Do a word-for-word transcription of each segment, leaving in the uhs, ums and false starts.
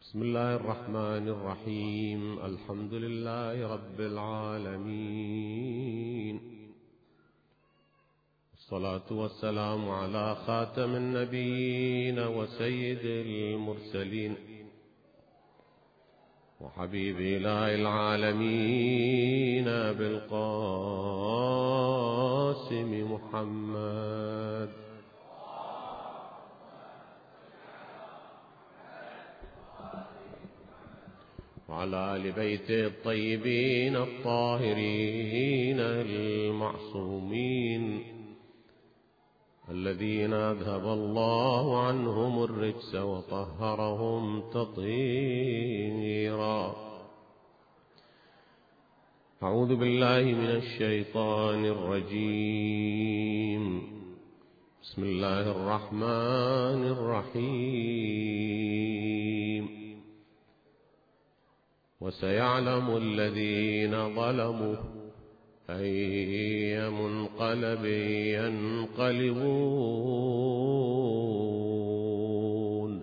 بسم الله الرحمن الرحيم. الحمد لله رب العالمين، الصلاة والسلام على خاتم النبيين وسيد المرسلين وحبيب إله العالمين بالقاسم محمد وعلى آل بيته الطيبين الطاهرين المعصومين الذين أذهب الله عنهم الرجس وطهرهم تطهيرا. أعوذ بالله من الشيطان الرجيم. بسم الله الرحمن الرحيم. وسيعلم الذين ظلموا أي منقلب ينقلبون.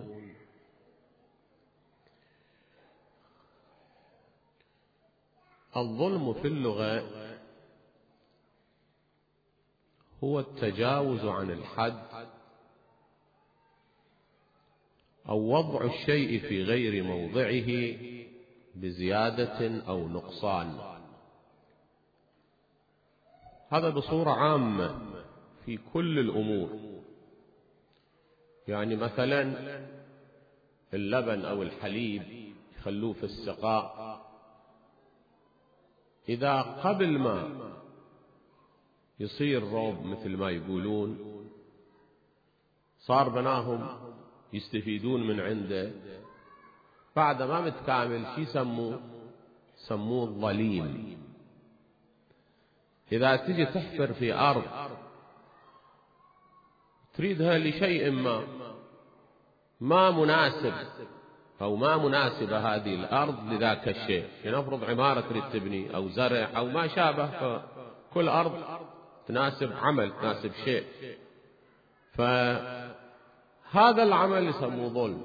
الظلم في اللغة هو التجاوز عن الحد أو وضع الشيء في غير موضعه بزيادة أو نقصان. هذا بصورة عامة في كل الأمور. يعني مثلا اللبن أو الحليب يخلوه في السقاء، إذا قبل ما يصير روب مثل ما يقولون صار بناهم يستفيدون من عنده، بعد ما متكامل شي سموه سموه الظليم. إذا تجي تحفر في أرض تريدها لشيء ما ما مناسب أو ما مناسبة هذه الأرض لذاك الشيء، لنفرض عمارة تريد تبني أو زرع أو ما شابه، فكل أرض تناسب عمل تناسب شيء، فهذا العمل يسموه ظلم.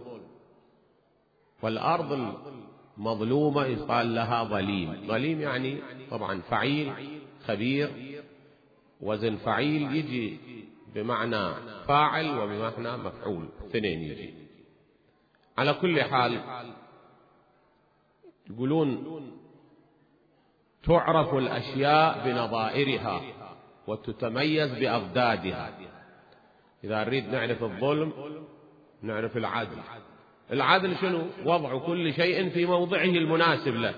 والأرض المظلومة يقال لها ظليم. ظليم يعني طبعا فعيل خبير، وزن فعيل يجي بمعنى فاعل وبمعنى مفعول، اثنين يجي. على كل حال يقولون تعرف الأشياء بنظائرها وتتميز بأضدادها. إذا نريد نعرف الظلم نعرف العدل. العدل شنو؟ وضع كل شيء في موضعه المناسب له.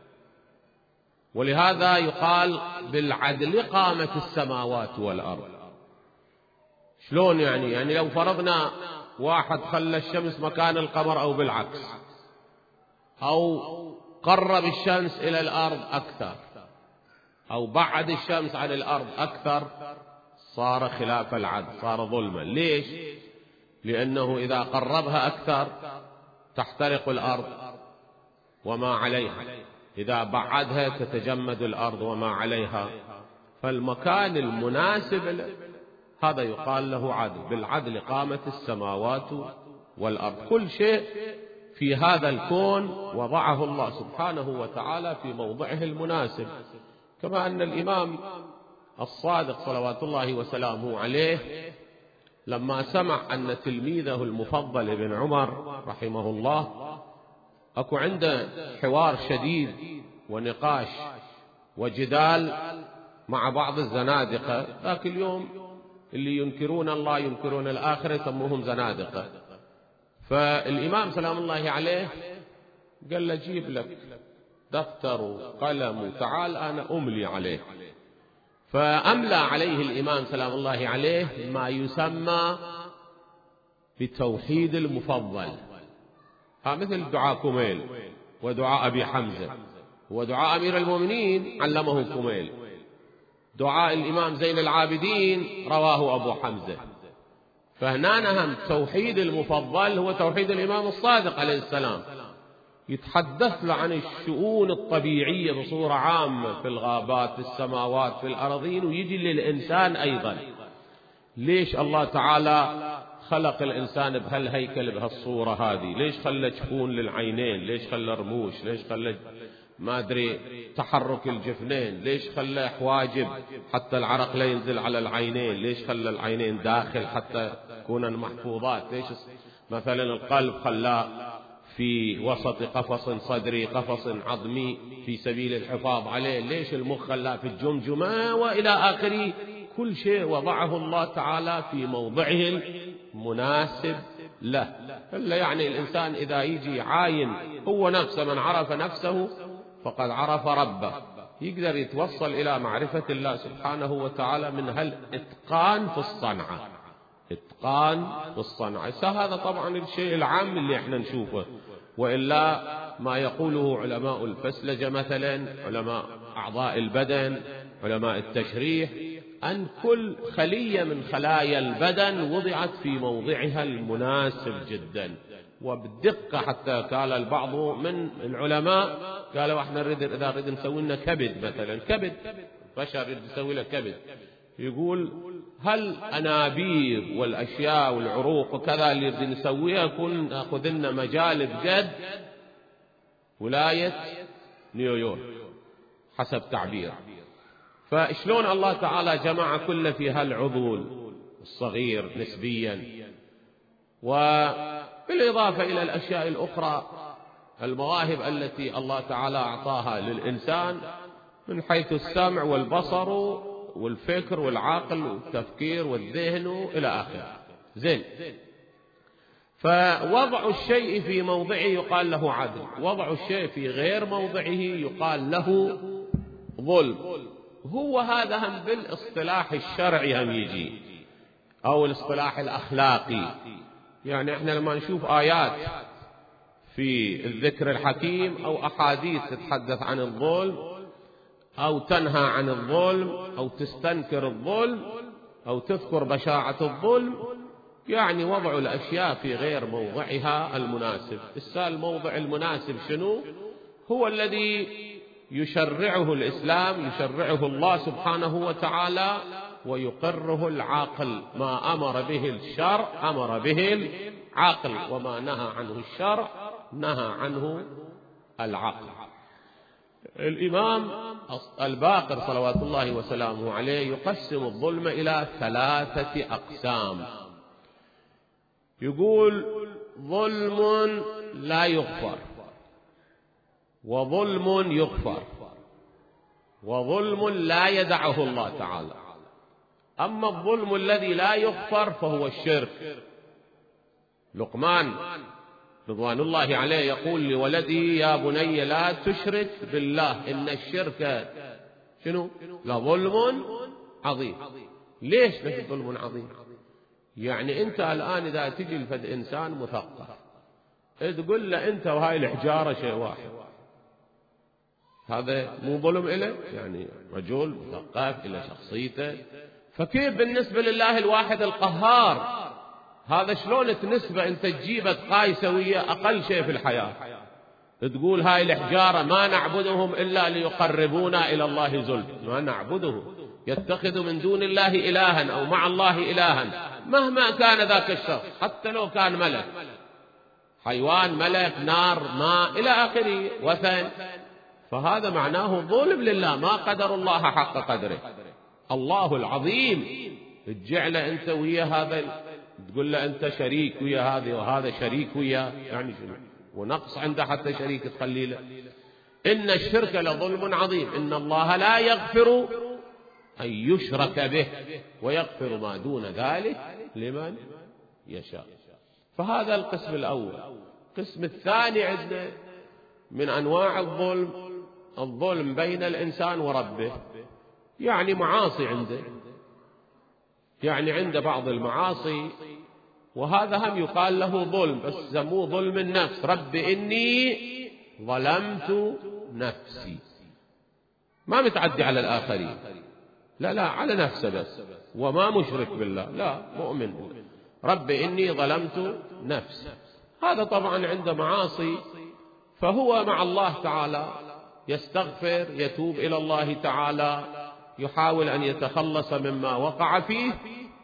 ولهذا يقال بالعدل قامت السماوات والأرض. شلون يعني؟ يعني لو فرضنا واحد خلى الشمس مكان القمر أو بالعكس، أو قرب الشمس إلى الأرض أكثر أو بعد الشمس عن الأرض أكثر، صار خلاف العدل، صار ظلما. ليش؟ لأنه إذا قربها أكثر تحترق الأرض وما عليها، إذا بعدها تتجمد الأرض وما عليها، فالمكان المناسب هذا يقال له عدل. بالعدل قامت السماوات والأرض. كل شيء في هذا الكون وضعه الله سبحانه وتعالى في موضعه المناسب. كما أن الإمام الصادق صلوات الله وسلامه عليه لما سمع أن تلميذه المفضل ابن عمر رحمه الله أكو عنده حوار شديد ونقاش وجدال مع بعض الزنادقة، ذاك اليوم اللي ينكرون الله ينكرون الآخرة يسموهم زنادقة. فالإمام سلام الله عليه قال له جيب لك دفتر وقلم وتعال أنا أملي عليه. فأملى عليه الإمام سلام الله عليه ما يسمى بتوحيد المفضل. ها مثل دعاء كميل ودعاء أبي حمزة ودعاء أمير المؤمنين علمه كميل. دعاء الإمام زين العابدين رواه أبو حمزة. فهنا نهم توحيد المفضل هو توحيد الإمام الصادق عليه السلام. يتحدث له عن الشؤون الطبيعية بصورة عامة في الغابات في السماوات في الأراضين، ويجي للإنسان أيضا. ليش الله تعالى خلق الإنسان بهالهيكل بهالصورة هذه؟ ليش خلى جفون للعينين؟ ليش خلى رموش؟ ليش خلى ما أدري تحرك الجفنين؟ ليش خلى حواجب حتى العرق لا ينزل على العينين؟ ليش خلى العينين داخل حتى يكونن محفوظات؟ ليش مثلا القلب خلاه في وسط قفص صدري، قفص عظمي في سبيل الحفاظ عليه؟ ليش المخ خلاه في الجمجمة وإلى آخره؟ كل شيء وضعه الله تعالى في موضعه المناسب له. إلا يعني الإنسان إذا يجي عاين هو نفسه، من عرف نفسه فقد عرف ربه، يقدر يتوصل إلى معرفة الله سبحانه وتعالى من هالإتقان في الصنعة. إتقان في الصنعة هذا طبعا الشيء العام اللي احنا نشوفه، وإلا ما يقوله علماء الفسلجة مثلا، علماء أعضاء البدن، علماء التشريح، أن كل خلية من خلايا البدن وضعت في موضعها المناسب جدا وبدقة. حتى قال البعض من العلماء قالوا احنا نريد إذا نريد نسوي لنا كبد مثلا، كبد بشر يريد يسوي له كبد، يقول هل أنابيب والأشياء والعروق وكذا اللي يريد نسويها يكون ناخذ لنا مجال بجد ولاية نيويورك حسب تعبير. فشلون الله تعالى جمع كل في هالعضول الصغير نسبيا، وبالإضافة إلى الأشياء الأخرى المواهب التي الله تعالى أعطاها للإنسان من حيث السمع والبصر والفكر والعقل والتفكير والذهن إلى آخره. زين، فوضع الشيء في موضعه يقال له عدل، وضع الشيء في غير موضعه يقال له ظلم. هو هذا هم بالاصطلاح الشرعي هم يجي، أو الاصطلاح الأخلاقي. يعني احنا لما نشوف آيات في الذكر الحكيم أو أحاديث تتحدث عن الظلم أو تنهى عن الظلم أو تستنكر الظلم أو تذكر بشاعة الظلم، يعني وضع الأشياء في غير موضعها المناسب. السؤال الموضع المناسب شنو؟ هو الذي يشرعه الإسلام، يشرعه الله سبحانه وتعالى ويقره العاقل. ما أمر به الشرع أمر به العقل، وما نهى عنه الشرع نهى عنه العقل. الإمام الباقر صلوات الله وسلامه عليه يقسم الظلم إلى ثلاثة أقسام. يقول ظلم لا يغفر، وظلم يغفر، وظلم لا يدعه الله تعالى. أما الظلم الذي لا يغفر فهو الشرك. لقمان رضوان الله عليه يقول لولدي يا بني لا تشرك بالله إن الشرك شنو؟ لظلم عظيم. ليش له ظلم عظيم؟ يعني أنت الآن إذا تجي لفد إنسان مثقف تقول له أنت وهاي الحجارة شيء واحد، هذا مو ظلم إله؟ يعني رجل مثقف إلى شخصيته، فكيف بالنسبة لله الواحد القهار؟ هذا شلون تنسبة أنت تجيبه تقايسه ويا أقل شيء في الحياة، تقول هاي الحجارة ما نعبدهم إلا ليقربونا إلى الله زلفى، ما نعبده، يتخذ من دون الله إلها أو مع الله إلها مهما كان ذاك الشخص، حتى لو كان ملك، حيوان، ملك، نار، ماء إلى آخره، وثن. فهذا معناه ظلم لله، ما قدر الله حق قدره. الله العظيم تجعل أنت ويا هذا، تقول له أنت شريك ويا هذا وهذا شريك ويا، يعني شنو؟ ونقص عنده حتى شريك تخلي له. إن الشرك لظلم عظيم، إن الله لا يغفر أن يشرك به ويغفر ما دون ذلك لمن يشاء. فهذا القسم الأول. القسم الثاني عندنا من أنواع الظلم الظلم بين الإنسان وربه، يعني معاصي عنده، يعني عنده بعض المعاصي وهذا هم يقال له ظلم، بس سموه ظلم النفس. رب إني ظلمت نفسي، ما متعدي على الآخرين، لا لا على نفسه بس، وما مشرك بالله، لا مؤمن. رب إني ظلمت نفسي، هذا طبعا عنده معاصي، فهو مع الله تعالى يستغفر، يتوب إلى الله تعالى، يحاول أن يتخلص مما وقع فيه،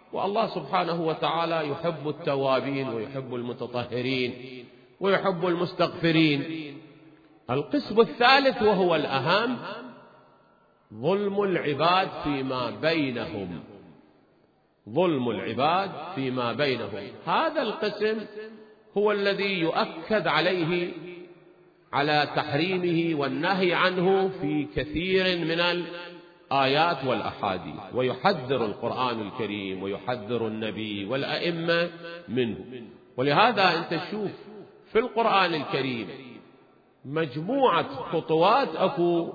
والله سبحانه وتعالى يحب التوابين ويحب المتطهرين ويحب المستغفرين. القسم الثالث وهو الأهم: ظلم العباد فيما بينهم. ظلم العباد فيما بينهم، هذا القسم هو الذي يؤكد عليه على تحريمه والنهي عنه في كثير من الآيات والأحاديث، ويحذر القرآن الكريم ويحذر النبي والأئمة منه. ولهذا أنت تشوف في القرآن الكريم مجموعة خطوات أكو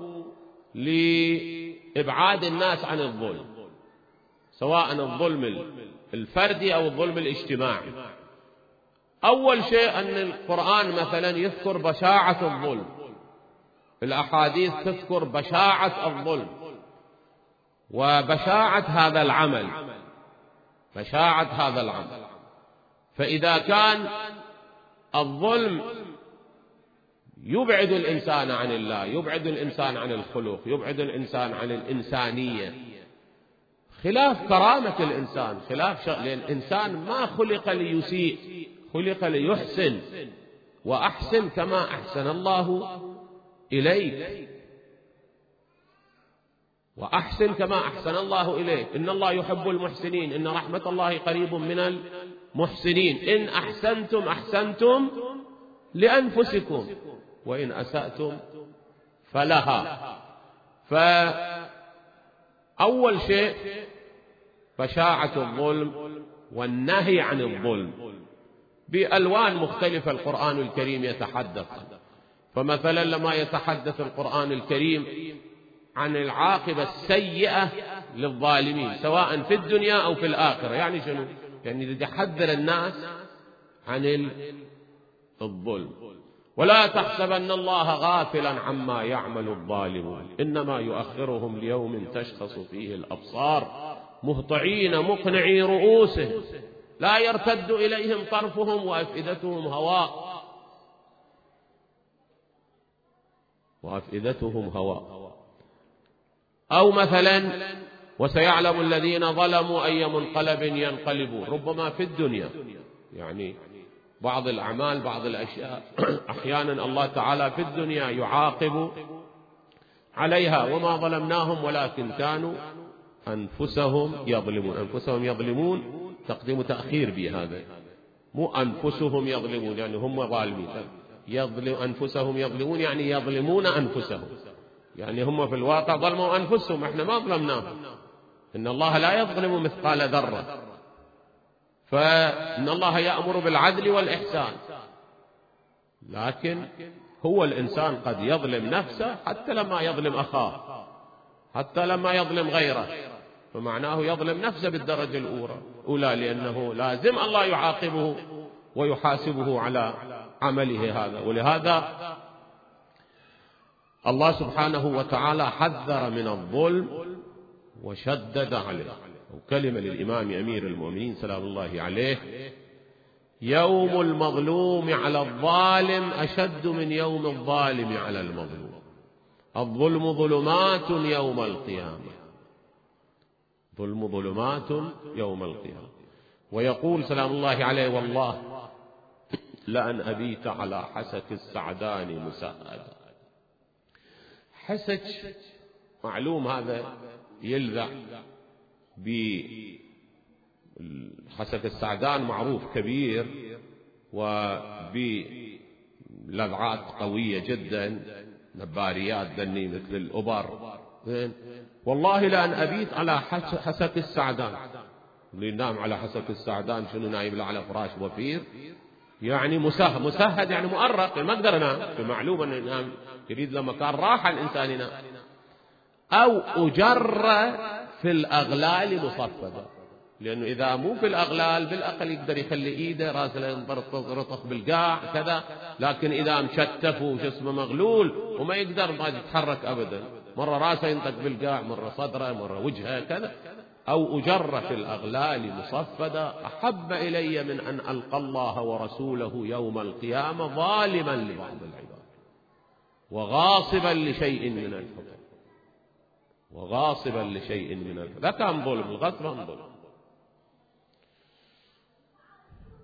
لإبعاد الناس عن الظلم، سواء الظلم الفردي أو الظلم الاجتماعي. أول شيء أن القرآن مثلا يذكر بشاعة الظلم، الأحاديث تذكر بشاعة الظلم وبشاعة هذا العمل، بشاعة هذا العمل. فإذا كان الظلم يبعد الإنسان عن الله، يبعد الإنسان عن الخلق، يبعد الإنسان عن الإنسانية، خلاف كرامة الإنسان، خلاف شأن الإنسان ما خلق ليسيء، خلق ليحسن، وأحسن كما أحسن الله إليك، وأحسن كما أحسن الله إليك. إن الله يحب المحسنين، إن رحمة الله قريب من المحسنين. إن أحسنتم أحسنتم لأنفسكم وإن أسأتم فلها. فأول شيء بشاعة الظلم والنهي عن الظلم بألوان مختلفة القرآن الكريم يتحدث. فمثلا لما يتحدث القرآن الكريم عن العاقبة السيئة للظالمين سواء في الدنيا أو في الآخرة، يعني شنو؟ يعني يحذر الناس عن الظلم. ولا تحسبن الله غافلا عما يعمل الظالمون إنما يؤخرهم ليوم تشخص فيه الأبصار مهطعين مقنعي رؤوسهم لا يرتد إليهم طرفهم وأفئدتهم هواء وأفئدتهم هواء. أو مثلا وسيعلم الذين ظلموا أي منقلب ينقلبون، ربما في الدنيا، يعني بعض الأعمال بعض الأشياء أحيانا الله تعالى في الدنيا يعاقب عليها. وما ظلمناهم ولكن كانوا أنفسهم يظلمون. أنفسهم يظلمون تقديم تأخير بهذا، مو أنفسهم يظلمون يعني هم ظالمين، يظلم أنفسهم يظلمون يعني يظلمون أنفسهم، يعني هم في الواقع ظلموا أنفسهم، احنا ما ظلمناهم. إن الله لا يظلم مثقال ذرة، فإن الله يأمر بالعدل والإحسان، لكن هو الإنسان قد يظلم نفسه حتى لما يظلم أخاه، حتى لما يظلم غيره، فمعناه يظلم نفسه بالدرجة الأولى، لأنه لازم الله يعاقبه ويحاسبه على عمله هذا. ولهذا الله سبحانه وتعالى حذر من الظلم وشدد عليه. وكلمة للإمام أمير المؤمنين سلام الله عليه: يوم المظلوم على الظالم أشد من يوم الظالم على المظلوم. الظلم ظلمات يوم القيامة، ظلم ظلمات يوم القيامة. ويقول سلام الله عليه: والله لأن أبيت على حسك السعدان مساءدا. حسك معلوم هذا يلذع بحسك السعدان، معروف كبير وبلذعات قوية جدا، نباريات ذني مثل الأبر. والله لأن أبيت على حسك السعدان، اللي ينام على حسك السعدان شنو؟ نايم على فراش وفير، يعني مسهد، مسهد يعني مؤرق، ما اقدر انام، بمعلوم انه ينام يريد له مكان راحه الانسان ينام. او اجر في الاغلال مصفده، لانه اذا مو في الاغلال بالاقل يقدر يخلي ايده راسه ينطرطق بالقاع كذا، لكن اذا مشتف وجسمه مغلول وما يقدر ما يتحرك ابدا، مره راسه ينطق بالقاع، مره صدره، مره وجهه كذا. أو أجر في الأغلال مصفدا أحب إلي من أن ألقى الله ورسوله يوم القيامة ظالما لبعض العباد وغاصبا لشيء من الحكم، وغاصبا لشيء من الحكم. ذا كان ظلم، الغصب ظلم.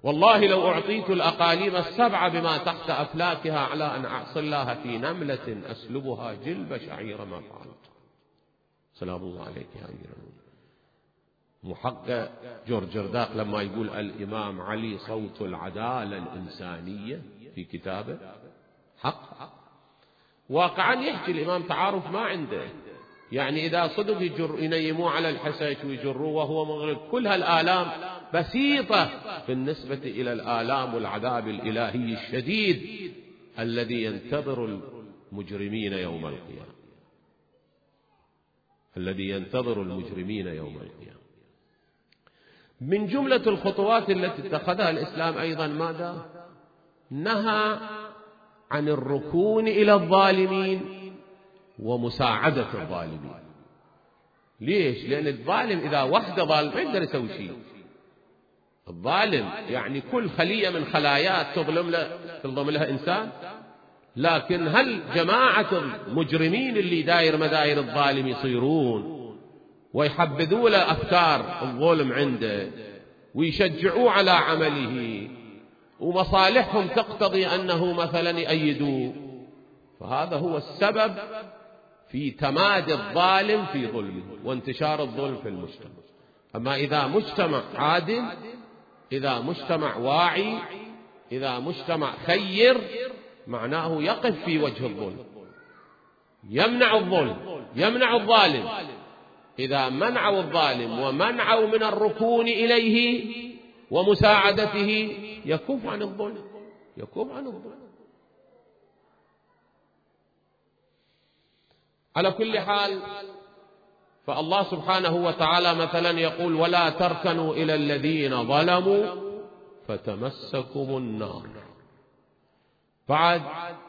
والله لو أعطيت الأقاليم السبع بما تحت أفلاكها على أن أعصلها في نملة أسلبها جلب شعير ما فعلت. سلام الله عليك يا أمير المؤمنين. محقق جورج رداق لما يقول الإمام علي صوت العدالة الإنسانية في كتابه حق، واقعا يحكي الإمام تعارف ما عنده، يعني إذا صدق يجر ينيموه على الحسيش ويجروه وهو مغرق، كل هالآلام بسيطة بالنسبة إلى الآلام والعذاب الإلهي الشديد الذي ينتظر المجرمين يوم القيامة، الذي ينتظر المجرمين يوم القيامة. من جملة الخطوات التي اتخذها الإسلام أيضا ماذا؟ نهى عن الركون إلى الظالمين ومساعدة الظالمين. ليش؟ لأن الظالم إذا وحده ظالم ما يقدر يسوي شيء. الظالم يعني كل خلية من خلايات تظلم له تظلم لها إنسان، لكن هل جماعة المجرمين اللي داير مداير الظالم يصيرون ويحبذوا له أفكار الظلم عنده ويشجعوه على عمله ومصالحهم تقتضي أنه مثلا يأيدوه، فهذا هو السبب في تمادي الظالم في ظلمه وانتشار الظلم في المجتمع. أما إذا مجتمع عادل، إذا مجتمع واعي، إذا مجتمع خير، معناه يقف في وجه الظلم، يمنع الظلم، يمنع الظالم. إذا منعوا الظالم ومنعوا من الركون إليه ومساعدته يكف عن الظلم، يكف عن الظلم. على كل حال، فالله سبحانه وتعالى مثلا يقول ولا تركنوا إلى الذين ظلموا فتمسكم النار. بعد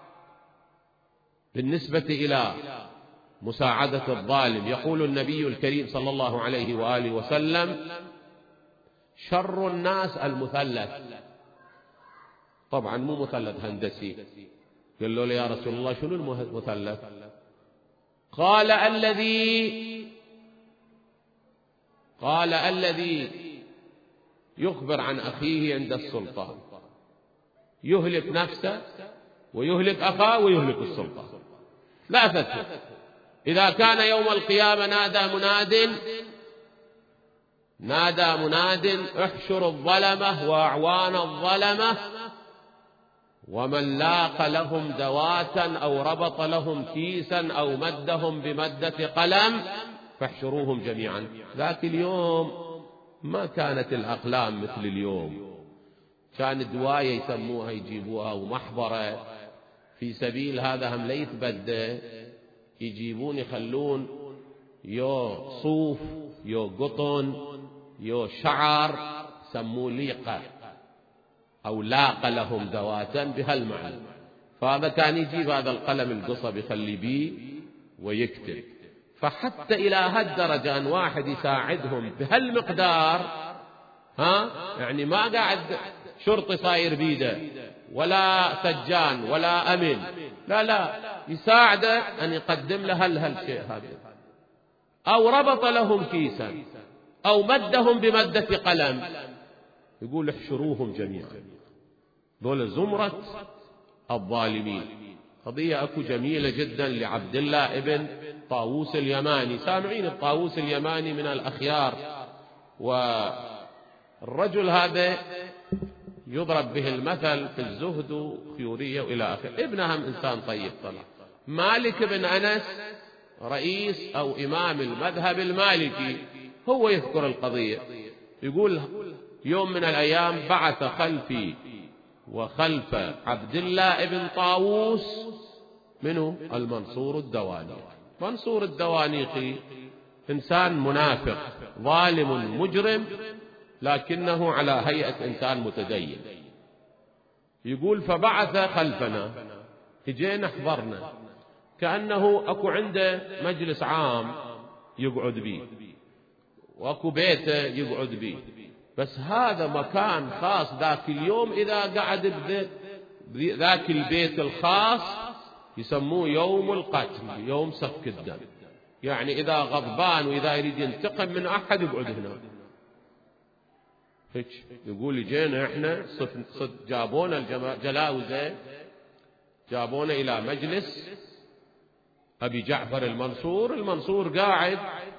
بالنسبة إلى مساعدة الظالم يقول النبي الكريم صلى الله عليه وآله وسلم شر الناس المثلث. طبعا مو مثلث هندسي. قال له يا رسول الله شنو المثلث؟ قال الذي قال الذي يخبر عن أخيه عند السلطان، يهلك نفسه ويهلك أخاه ويهلك السلطان. لا ثلاثة. إذا كان يوم القيامة نادى مناد نادى مناد احشر الظلمة وأعوان الظلمة ومن لاق لهم دواتا أو ربط لهم كيسا أو مدهم بمدة قلم فاحشروهم جميعا. ذاك اليوم ما كانت الأقلام مثل اليوم، كانت دواية يسموها يجيبوها ومحبرة في سبيل هذا هم لا يتبدى، يجيبون يخلون يو صوف يو قطن يو شعر سموه ليقة أو لاق لهم دواتا بهالمعنى. فهذا كان يجيب هذا القلم القصب يخلي بيه ويكتب. فحتى إلى هالدرجة أن واحد يساعدهم بهالمقدار، ها يعني ما قاعد شرطي صاير بيده ولا سجان ولا أمن، لا لا يساعده أن يقدم له هالشيء هذا، أو ربط لهم كيسا أو مدهم بمدة قلم، يقول احشروهم جميعا. دول زمرة الظالمين. قضية أكو جميلة جدا لعبد الله ابن طاووس اليماني. سامعين الطاووس اليماني من الأخيار، والرجل هذا يضرب به المثل في الزهد وخيورية وإلى آخره. ابنهم إنسان طيب طلع. مالك بن أنس رئيس أو إمام المذهب المالكي هو يذكر القضية، يقول يوم من الأيام بعث خلفي وخلف عبد الله ابن طاووس منه المنصور الدواني. منصور الدوانيقي إنسان منافق ظالم مجرم، لكنه على هيئة إنسان متدين. يقول فبعث خلفنا، اجينا حضرنا كأنه أكو عنده مجلس عام يقعد به وأكو بيته يقعد به، بس هذا مكان خاص ذاك اليوم. إذا قعد ذاك البيت الخاص يسموه يوم القتل، يوم سفك الدم. يعني إذا غضبان وإذا يريد ينتقم من أحد يقعد هنا. هيك يقول جينا احنا صد, صد جابونا الجلاوزة، جابونا إلى مجلس أبي جعفر المنصور. المنصور قاعد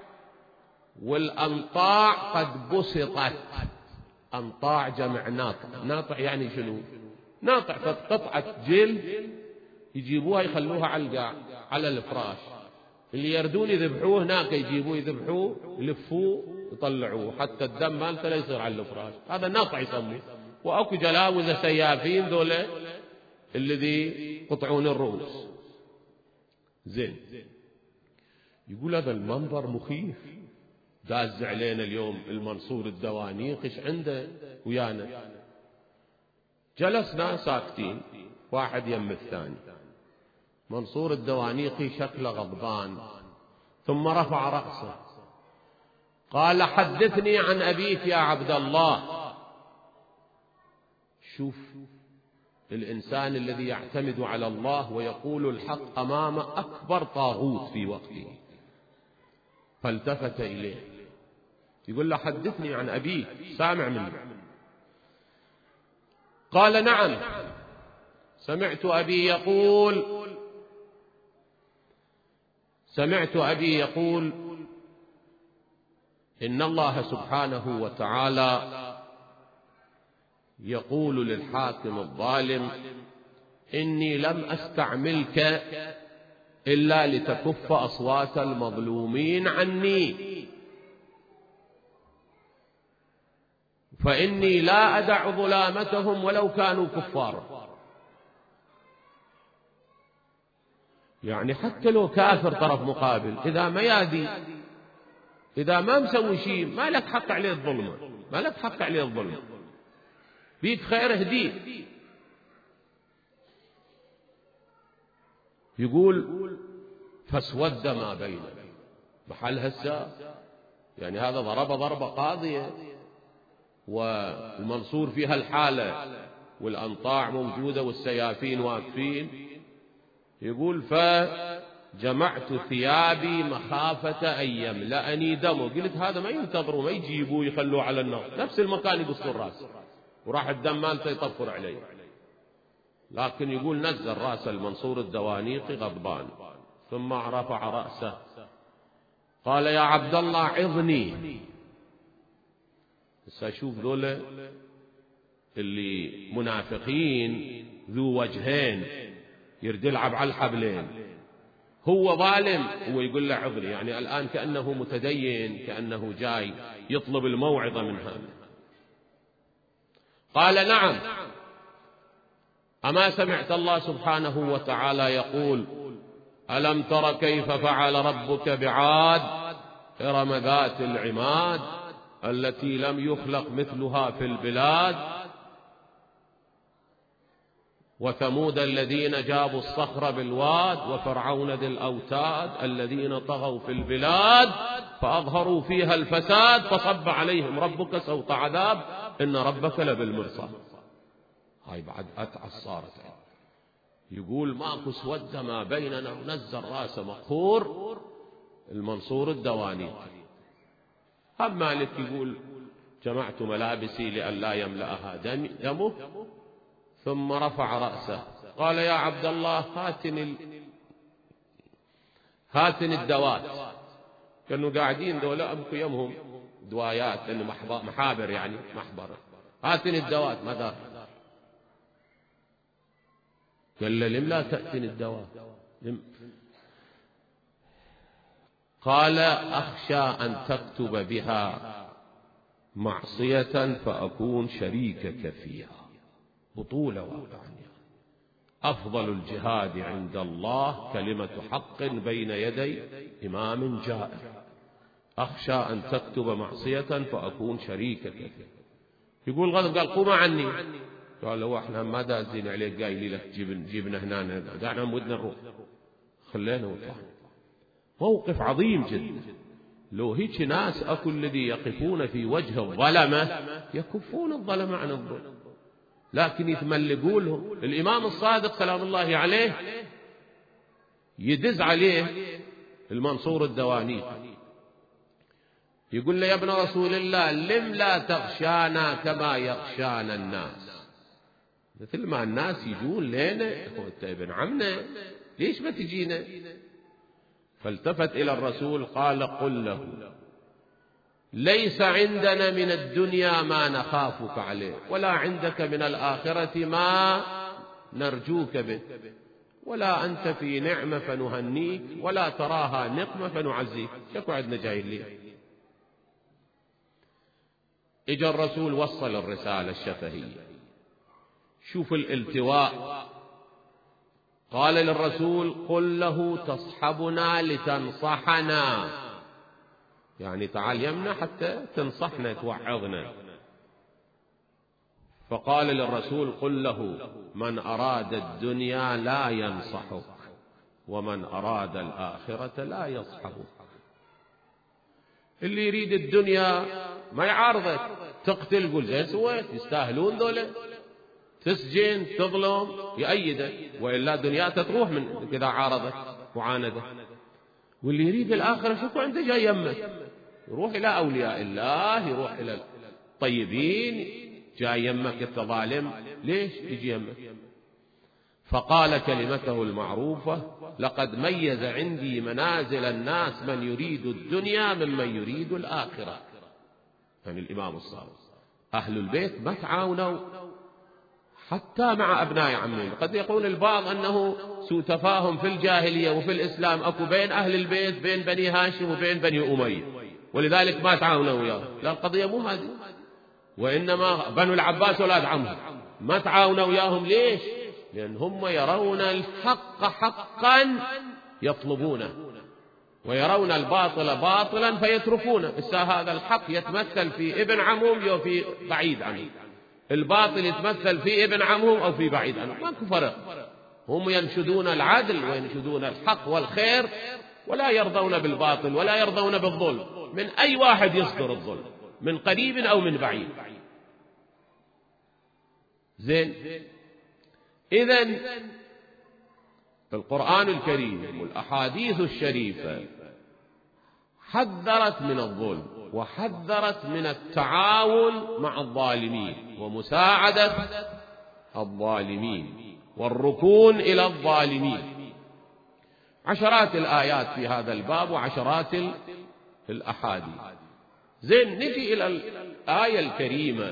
والأنطاع قد بسطت. أنطاع جمع ناطع، ناطع يعني شنو؟ ناطع قطعة جلد يجيبوها يخلوها على القاع على الفراش، اللي يردون يذبحوه هناك، يجيبوه يذبحوه يلفوه يطلعوه حتى الدم مالته لا يصير على الفراش. هذا ناطع يسموه. واكو جلاوزة سيافين ذولا الذي يقطعون الرؤوس. زين، يقول هذا المنظر مخيف، داز علينا اليوم المنصور الدوانيق، ايش عنده ويانا؟ جلسنا ساكتين واحد يم الثاني. منصور الدوانيقي شكله غضبان، ثم رفع رأسه قال: حدثني عن أبيك يا عبد الله. شوف الإنسان الذي يعتمد على الله ويقول الحق أمام أكبر طاغوت في وقته. فالتفت إليه يقول له: حدثني عن أبيك، سامع مني. قال: نعم، سمعت أبي يقول سمعت أبي يقول إن الله سبحانه وتعالى يقول للحاكم الظالم: إني لم أستعملك إلا لتكف أصوات المظلومين عني، فإني لا أدع ظلامتهم ولو كانوا كفارا. يعني حتى لو كافر طرف مقابل، إذا ما يادي، إذا ما مسوي شيء، ما لك حق عليه الظلمة، ما لك حق عليه الظلمة، بيك خير هديه. يقول: فاسود ما بيننا. محل هسه يعني هذا ضرب ضربة قاضية، والمنصور في هالحالة والأنطاع موجودة والسيافين واقفين. يقول: فجمعت ثيابي مخافة أن يملأني دمه. قلت هذا ما ينتظروا، ما يجيبوه يخلوه على النار، نفس المكان يقصوا الراس وراح الدم مالته يطفر عليه. لكن يقول نزل راس المنصور الدوانيقي غضبان، ثم رفع رأسه قال: يا عبد الله عظني. بس أشوف ذولا اللي منافقين ذو وجهين، يرد يلعب على الحبلين. هو ظالم، هو يقول له عظني، يعني الآن كأنه متدين، كأنه جاي يطلب الموعظة من هذا. قال: نعم، أما سمعت الله سبحانه وتعالى يقول: ألم تر كيف فعل ربك بعاد إرم ذات العماد التي لم يخلق مثلها في البلاد، وثمود الذين جابوا الصخر بالواد، وفرعون ذي الأوتاد الذين طغوا في البلاد فأظهروا فيها الفساد فصب عليهم ربك سوط عذاب إن ربك لبالمرصاد. هاي بعد أتعس صارت. يقول: ماكو سود ما بيننا، ونزل راسه مقهور المنصور الدوانيقي. هم مالك يقول: جمعت ملابسي لئلا يملأها دمه، ثم رفع رأسه قال: يا عبد الله هاتني ال... هاتني الدوات. كانوا قاعدين دولا أبكوا يمهم دوايات، لأنه محابر يعني محبرة. هاتني الدوات. ما دار. قال له: لم لا تأتني الدوات؟ لم. قال: أخشى أن تكتب بها معصية فأكون شريكك فيها. بطولة واقعية. أفضل الجهاد عند الله كلمة حق بين يدي إمام جائر. أخشى أن تكتب معصية فأكون شريكك فيها. يقول غضب، قال: قوم عني. قال له: احنا ما دازين عليك، قايلين لك جيبنا هنا، دعنا مودنا نروح. خلينا وطلعنا. موقف عظيم جدا. لو هيك ناس أكو الذي يقفون في وجه الظلمة يكفون الظلمة عن الظلم، لكن يتملقوا لهم. الإمام الصادق سلام الله عليه يدز عليه المنصور الدوانيقي، يقول له: يا ابن رسول الله، لم لا تغشانا كما يغشانا الناس؟ مثل ما الناس يجون لنا، أنت ابن عمنا، ليش ما تجينا؟ فالتفت إلى الرسول قال: قل له: ليس عندنا من الدنيا ما نخافك عليه، ولا عندك من الآخرة ما نرجوك به، ولا أنت في نعمة فنهنيك، ولا تراها نقمة فنعزيك. شكو عندنا جايين لي؟ إجا الرسول وصل الرسالة الشفهية. شوف الالتواء. قال للرسول: قل له تصحبنا لتنصحنا، يعني تعال يمنا حتى تنصحنا توعظنا. فقال للرسول: قل له: من أراد الدنيا لا ينصحك، ومن أراد الآخرة لا يصحبك. اللي يريد الدنيا ما يعارضك، تقتل قول زين سويت، يستاهلون ذولا، تسجن تظلم يأيدك، وإلا دنيا تروح من كذا عارضك وعاندك. واللي يريد الآخرة شوفوا عنده جاي يمك، يروح إلى أولياء الله، يروح إلى الطيبين، جاي يمك التظالم ليش يجي يمك؟ فقال كلمته المعروفة: لقد ميز عندي منازل الناس من يريد الدنيا ممن يريد الآخرة. يعني الإمام الصادق، أهل البيت ما تعاونوا حتى مع أبناء عمهم. قد يقول البعض أنه سوء تفاهم في الجاهلية وفي الإسلام أكو بين أهل البيت، بين بني هاشم وبين بني أمية، ولذلك ما تعاونوا وياه. لا، القضية مو هذه، وإنما بنو العباس أولاد عمهم ما تعاونوا وياهم. ليش؟ لأن هم يرون الحق حقا يطلبونه، ويرون الباطل باطلا فيتركونه. بس هذا الحق يتمثل في ابن عمهم أو في بعيد عنه، الباطل يتمثل في ابن عمهم أو في بعيد عنه، ماكو فرق. هم ينشدون العدل وينشدون الحق والخير، ولا يرضون بالباطل ولا يرضون بالظلم من أي واحد يصدر الظلم، من قريب أو من بعيد. زين، إذن القرآن الكريم والأحاديث الشريفة حذرت من الظلم، وحذرت من التعاون مع الظالمين ومساعدة الظالمين والركون إلى الظالمين. عشرات الآيات في هذا الباب وعشرات الأحاديث. زين، نجي إلى الآية الكريمة: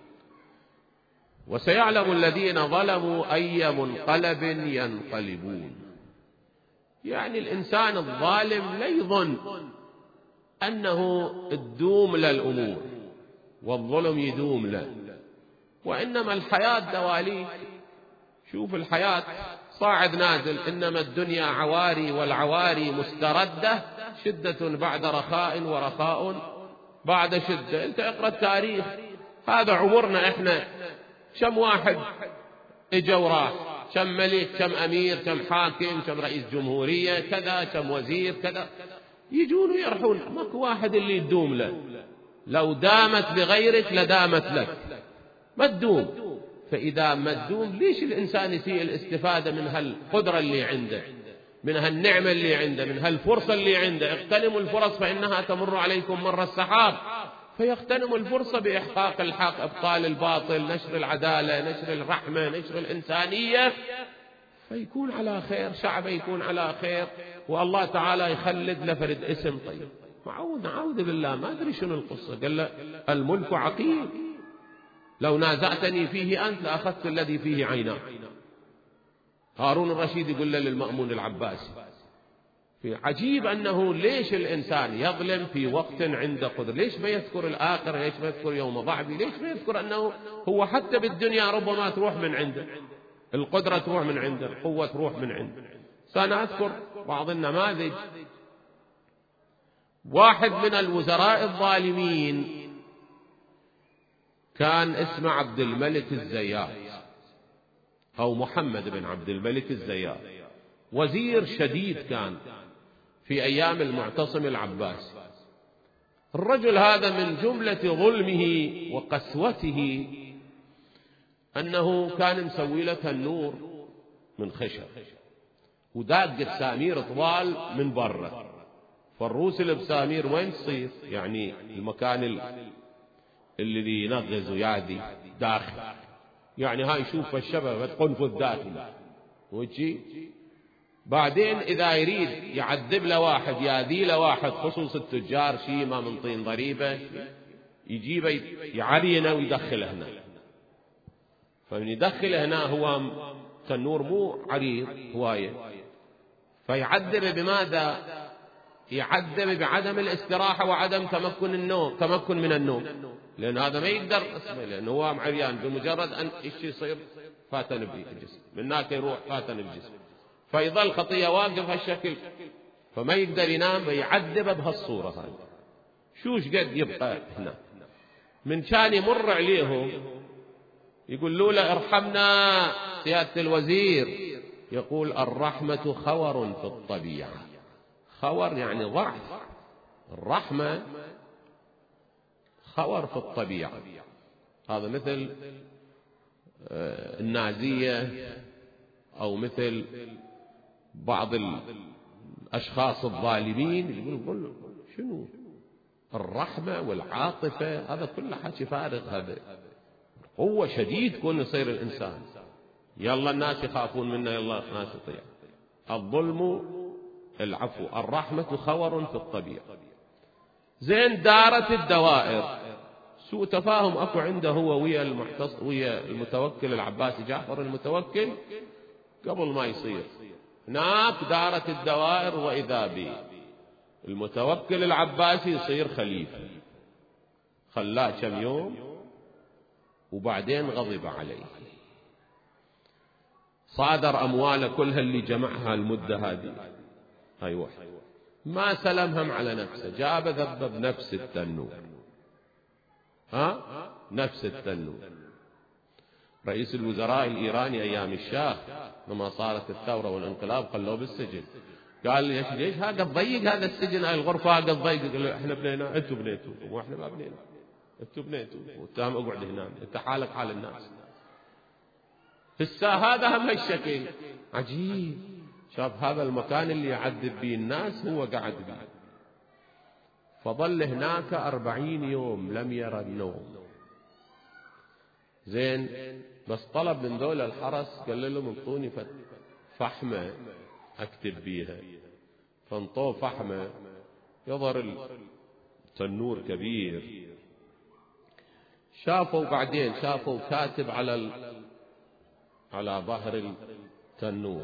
وسيعلم الذين ظلموا أي منقلب ينقلبون. يعني الإنسان الظالم لا يظن أنه الدوم للأمور والظلم يدوم له، وإنما الحياة دواليك. شوف الحياة صاعد نازل، إنما الدنيا عواري والعواري مستردة، شدة بعد رخاء ورخاء بعد شدة. أنت اقرأ التاريخ، هذا عمرنا إحنا، كم واحد اجا وراح، كم ملك، كم أمير، كم حاكم، كم رئيس جمهورية كذا، كم وزير كذا، يجون ويرحون، ماكو واحد اللي يدوم له. لو دامت لغيرك لدامت لك، ما تدوم. فإذا ما تدوم، ليش الإنسان يسيء الاستفادة من هالقدرة اللي عنده، من هالنعمة اللي عنده، من هالفرصة اللي عنده؟ اغتنموا الفرص فإنها تمر عليكم مر السحاب. فيغتنموا الفرصة بإحقاق الحق، إبطال الباطل، نشر العدالة، نشر الرحمة، نشر الإنسانية، فيكون على خير، شعبه يكون على خير، والله تعالى يخلد لفرد اسم طيب. معود نعوذ بالله، ما أدري شنو القصة. قال له: الملك عقيم، لو نازعتني فيه أنت لأخذت الذي فيه عينا. هارون الرشيد يقول له للمأمون العباسي. عجيب أنه ليش الإنسان يظلم في وقت عنده قدر؟ ليش ما يذكر الآخر؟ ليش ما يذكر يوم ضعبي؟ ليش ما يذكر أنه هو حتى بالدنيا ربما تروح من عنده، القدرة تروح من عنده، القوة تروح من عنده. سنذكر بعض النماذج. واحد من الوزراء الظالمين كان اسمه عبد الملك الزيات، أو محمد بن عبد الملك الزيات، وزير شديد كان في أيام المعتصم العباسي. الرجل هذا من جملة ظلمه وقسوته أنه كان مسوي له تنور من خشب وداق السامير طوال من برا، فالروس البسامير وين تصير؟ يعني المكان اللي ينغز ويعدي داخل، يعني هاي شوف الشبه تقنفذ داخل وجي. بعدين إذا يريد يعذب له واحد ياذي له واحد، خصوص التجار، شيء ما من طين ضريبة، يجيبه يعرينه ويدخله هنا. فمن يدخله هنا هو تنور مو عريض هواية، فيعذب بماذا؟ يعذب بعدم الاستراحة وعدم تمكن النوم، تمكن من النوم، لأن هذا ما يقدر اسمه، لأنه هو عريان، بمجرد أن إيش يصير فاتن بالجسم، من هناك يروح فاتن بالجسم، فيظل خطية واقف هالشكل، فما يقدر ينام، فيعذب بهالصورة هذه. شوش قد يبقى هنا من كان يمر عليهم يقول له ارحمنا سيادة الوزير، يقول الرحمة خور في الطبيعة. خور يعني ضعف، الرحمة خور في الطبيعة. هذا مثل النازية أو مثل بعض الأشخاص الظالمين، يقول شنو الرحمة والعاطفة، هذا كله حكي فارغ. هذا قوة شديد كون يصير الإنسان، يلا الناس يخافون منه، يلا الناس يطيع. الظلم العفو، الرحمة خور في الطبيعة. زين دارت الدوائر، سوء تفاهم اكو عنده هو ويا المحتص ويا المتوكل العباسي جعفر المتوكل قبل ما يصير. هناك دارت الدوائر، واذا به المتوكل العباسي يصير خليفة، خلاه كم يوم وبعدين غضب عليه، صادر أمواله كلها اللي جمعها المدة هذه، أيوة ما سلمهم على نفسه، جاب ذبب نفس التنور، ها نفس التنور. رئيس الوزراء الإيراني أيام الشاه لما صارت الثورة والانقلاب خلوه بالسجن، قال ليش ليش هذا ضيق هذا السجن، هاي الغرفة هذا ضيق، قال له احنا بنينا، انتوا بنيتوا، واحنا ما بنينا، انتوا بنيتوا، وتام اقعد هنا، انت حالك حال الناس. هسه هذا هم هالشكل عجيب، شاف هذا المكان اللي يعذب به الناس هو قعد به، فظل هناك أربعين يوم لم يرى النوم. زين بس طلب من ذول الحرس، قال لهم انطوني فحمة اكتب بيها، فانطوه فحمة، يظهر التنور كبير. شافوا بعدين شافوا كاتب على ال... على ظهر التنور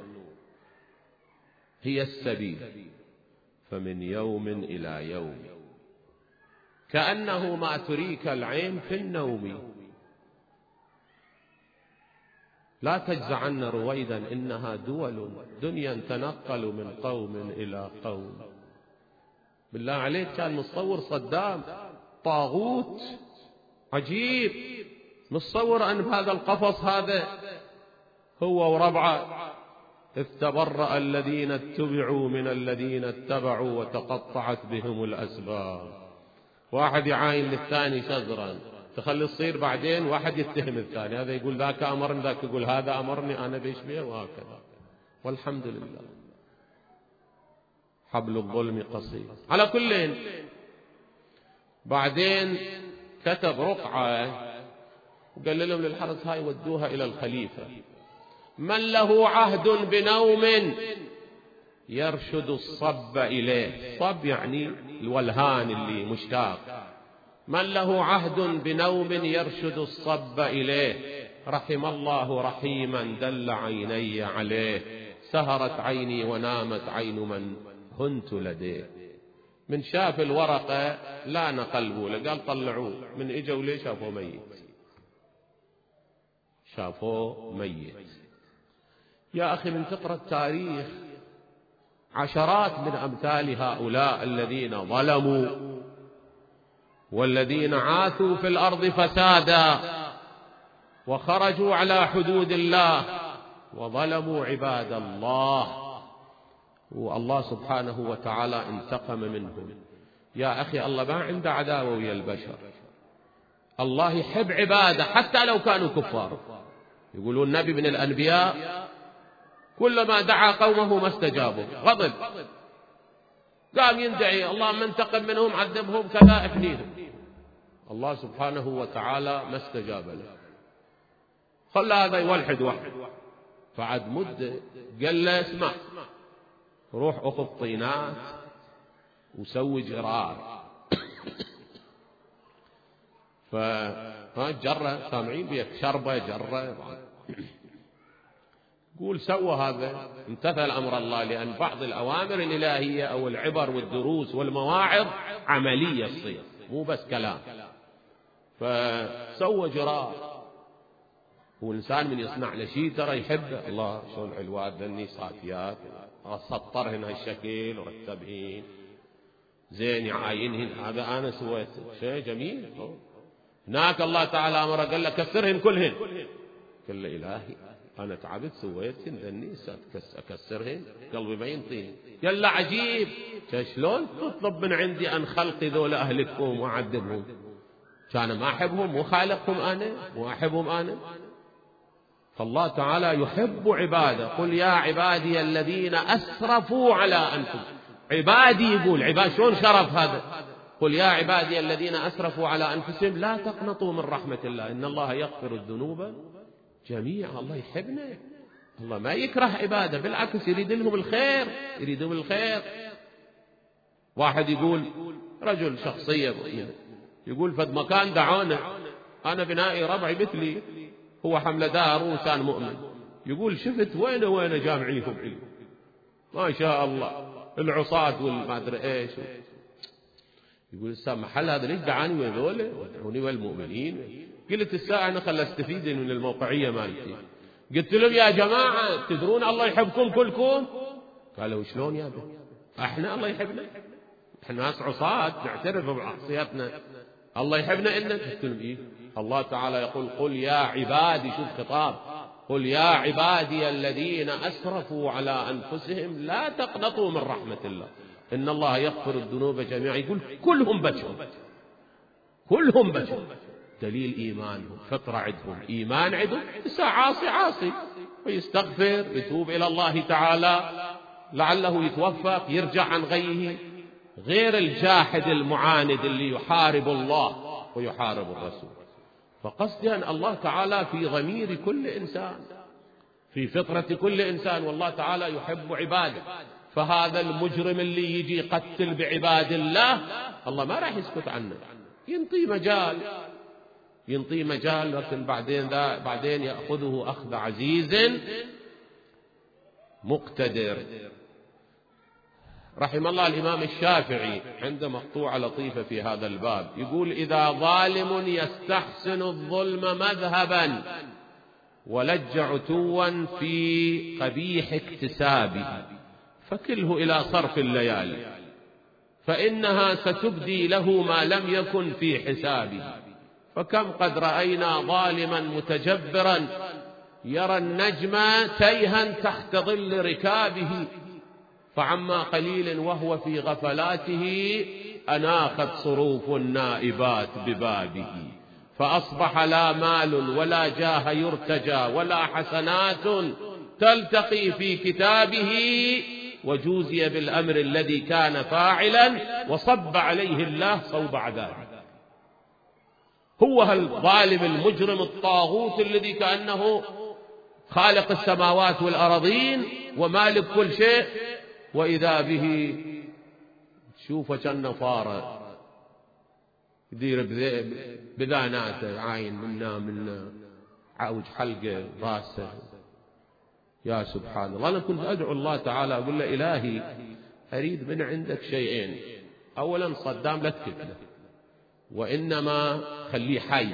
هي السبيل، فمن يوم إلى يوم كأنه ما تريك العين في النوم، لا تجزعن رويدا إنها دول دنيا تنقل من قوم إلى قوم. بالله عليك كان متصور صدام طاغوت عجيب، متصور أن بهذا القفص هذا هو وربعه إذ تبرأ الذين اتبعوا من الذين اتبعوا وتقطعت بهم الأسباب. واحد يعاين للثاني شزرا، تخلي تصير بعدين واحد يتهم الثاني، هذا يقول ذاك أمرني، ذاك يقول هذا أمرني، أنا بيش بيه، وهكذا. والحمد لله حبل الظلم قصير. على كل بعدين كتب رقعة وقال لهم للحرس هاي ودوها إلى الخليفة، من له عهد بنوم يرشد الصب إليه، صب يعني الولهان اللي مشتاق، من له عهد بنوم يرشد الصب إليه، رحم الله رحيما دل عيني عليه، سهرت عيني ونامت عين من هنت لديه. من شاف الورقة لا نقلبه، قال طلعوه، من اجوا ليه شافوه ميت، شافوه ميت. يا أخي من تقرأ التاريخ عشرات من أمثال هؤلاء الذين ظلموا والذين عاثوا في الأرض فسادا وخرجوا على حدود الله وظلموا عباد الله، والله سبحانه وتعالى انتقم منهم. يا أخي الله ما عنده عداوة ويا البشر، الله يحب عباده حتى لو كانوا كفار. يقولون النبي من الأنبياء كلما دعا قومه ما استجابوا، غضب، قام يندعي اللهم انتقم منهم عذبهم كذا افنيهم. الله سبحانه وتعالى ما استجاب له، خلى هذا يولحد واحد. فعد مدة قال له اسمع، روح أخذ طينات وسوي جرار. فجرة سامعين بيك شربة جرة، قول سوى هذا، امتثل أمر الله، لأن بعض الأوامر الإلهية أو العبر والدروس والمواعظ عملية تصير مو بس كلام. فسوى جرار. والإنسان من يصنع له شيء ترى يحبه. الله شلون حلوات ذني صافيات، سطرهن هالشكل ورتبهن زين يعاينهن، هذا أنا سويته شيء جميل. هناك الله تعالى أمره قال له كسرهن كلهن، قال له إلهي أنا تعبت سويتهن ذني أكسرهن قلبي ما ينطيني. قال له عجيب، شلون تطلب من عندي أن خلقي ذول أهلكهم وأعذبهم؟ كان ما أحبهم، مو خالقهم أنا، مو أحبهم أنا. فالله تعالى يحب عباده. قل يا عبادي الذين أسرفوا على أنفسهم. عبادي يقول عباد، شلون شرف هذا؟ قل يا عبادي الذين أسرفوا على أنفسهم لا تقنطوا من رحمة الله إن الله يغفر الذنوب جميعا. الله يحبنا، الله ما يكره عباده، بالعكس يريد لهم الخير، يريد لهم الخير. واحد يقول رجل شخصية يقول فد مكان دعونا، أنا بنائي ربعي مثلي هو حمل دار وإنسان مؤمن، يقول شفت وين وين جامعيهم ما شاء الله العصاة والما أدري إيش. يقول الساعة محل هذا ليش دعاني وين ذولا ودعوني والمؤمنين؟ قلت الساعة أنا خل استفيد من الموقعية مالتي. قلت لهم يا جماعة تدرون الله يحبكم كلكم؟ قالوا شلون يا بني؟ احنا الله يحبنا، احنا ناس عصاة نعترف بعصياتنا، الله يحبنا إنك. قلت لهم إيه؟ الله تعالى يقول قل يا عبادي، شوف خطاب، قل يا عبادي الذين أسرفوا على أنفسهم لا تقنطوا من رحمة الله إن الله يغفر الذنوب جميعا. يقول كلهم بشر، كلهم بشر، دليل إيمانهم، فطرة عندهم، إيمان عندهم. بس عاصي عاصي ويستغفر يتوب إلى الله تعالى لعله يتوفق يرجع عن غيه، غير الجاحد المعاند اللي يحارب الله ويحارب الرسول. فقصدي أن الله تعالى في ضمير كل إنسان، في فطرة كل إنسان، والله تعالى يحب عباده. فهذا المجرم اللي يجي يقتل بعباد الله، الله ما راح يسكت عنه، ينطي مجال، ينطي مجال، لكن بعدين ذا بعدين يأخذه أخذ عزيز مقتدر. رحم الله الإمام الشافعي عنده مقطوعة لطيفة في هذا الباب، يقول إذا ظالم يستحسن الظلم مذهبا ولج عتوا في قبيح اكتسابه فكله إلى صرف الليالي فإنها ستبدي له ما لم يكن في حسابه. فكم قد رأينا ظالما متجبرا يرى النجم تيها تحت ظل ركابه فعما قليل وهو في غفلاته أناخت صروف النائبات ببابه فأصبح لا مال ولا جاه يرتجى ولا حسنات تلتقي في كتابه وجوزي بالأمر الذي كان فاعلا وصب عليه الله صوب عذابه. هو الظالم المجرم الطاغوت الذي كأنه خالق السماوات والأرضين ومالك كل شيء، وإذا به تشوفه كأنه فار يدير بذاناته عاين منا منا عوج حلقه راسه. يا سبحان الله. أنا كنت أدعو الله تعالى أقول له إلهي أريد من عندك شيئين، أولا صدام لا تقتله وإنما خليه حي،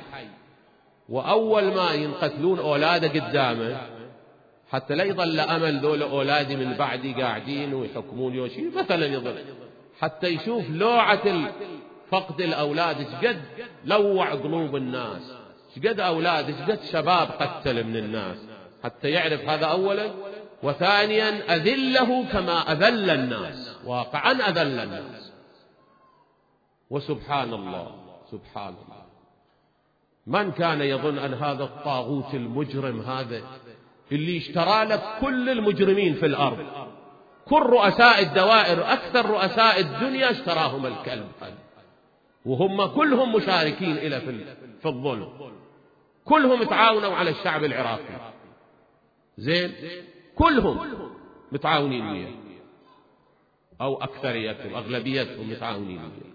وأول ما ينقتلون أولاده قدامه حتى لا يظل أمل ذول أولادي من بعدي قاعدين ويحكمون يوشي مثلا، يظل حتى يشوف لوعة فقد الأولاد شقد لوع قلوب الناس، شقد أولاد شقد شباب قتل من الناس، حتى يعرف هذا أولا. وثانيا أذله كما أذل الناس، واقعا أذل الناس. وسبحان الله سبحان الله، من كان يظن أن هذا الطاغوت المجرم هذا اللي اشترى لك كل المجرمين في الأرض كل رؤساء الدوائر أكثر رؤساء الدنيا اشتراهم الكلب، وهم كلهم مشاركين إلى في الظلم، كلهم تعاونوا على الشعب العراقي، زين، كلهم متعاونين وياه، أو أكثريتهم أغلبيتهم متعاونين وياه.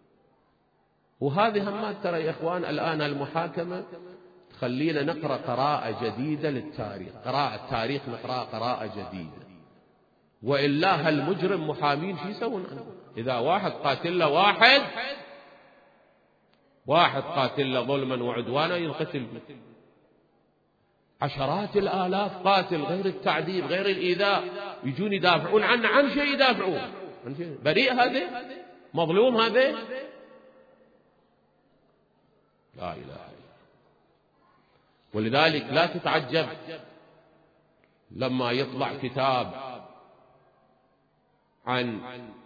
وهذه همات ترى يا إخوان الآن المحاكمة تخلينا نقرأ قراءة جديدة للتاريخ، قراءة التاريخ نقرأ قراءة جديدة، وإلا هالمجرم محامين شو يسوون عنه؟ إذا واحد قاتل له واحد واحد قاتل له ظلما وعدوانا ينقتل، عشرات الآلاف قاتل غير التعذيب غير الإيذاء يجون يدافعون عنه، عن شيء يدافعون عن شيء بريء، هذا مظلوم، هذا لا إله إلا الله. ولذلك لا تتعجب لما يطلع كتاب عن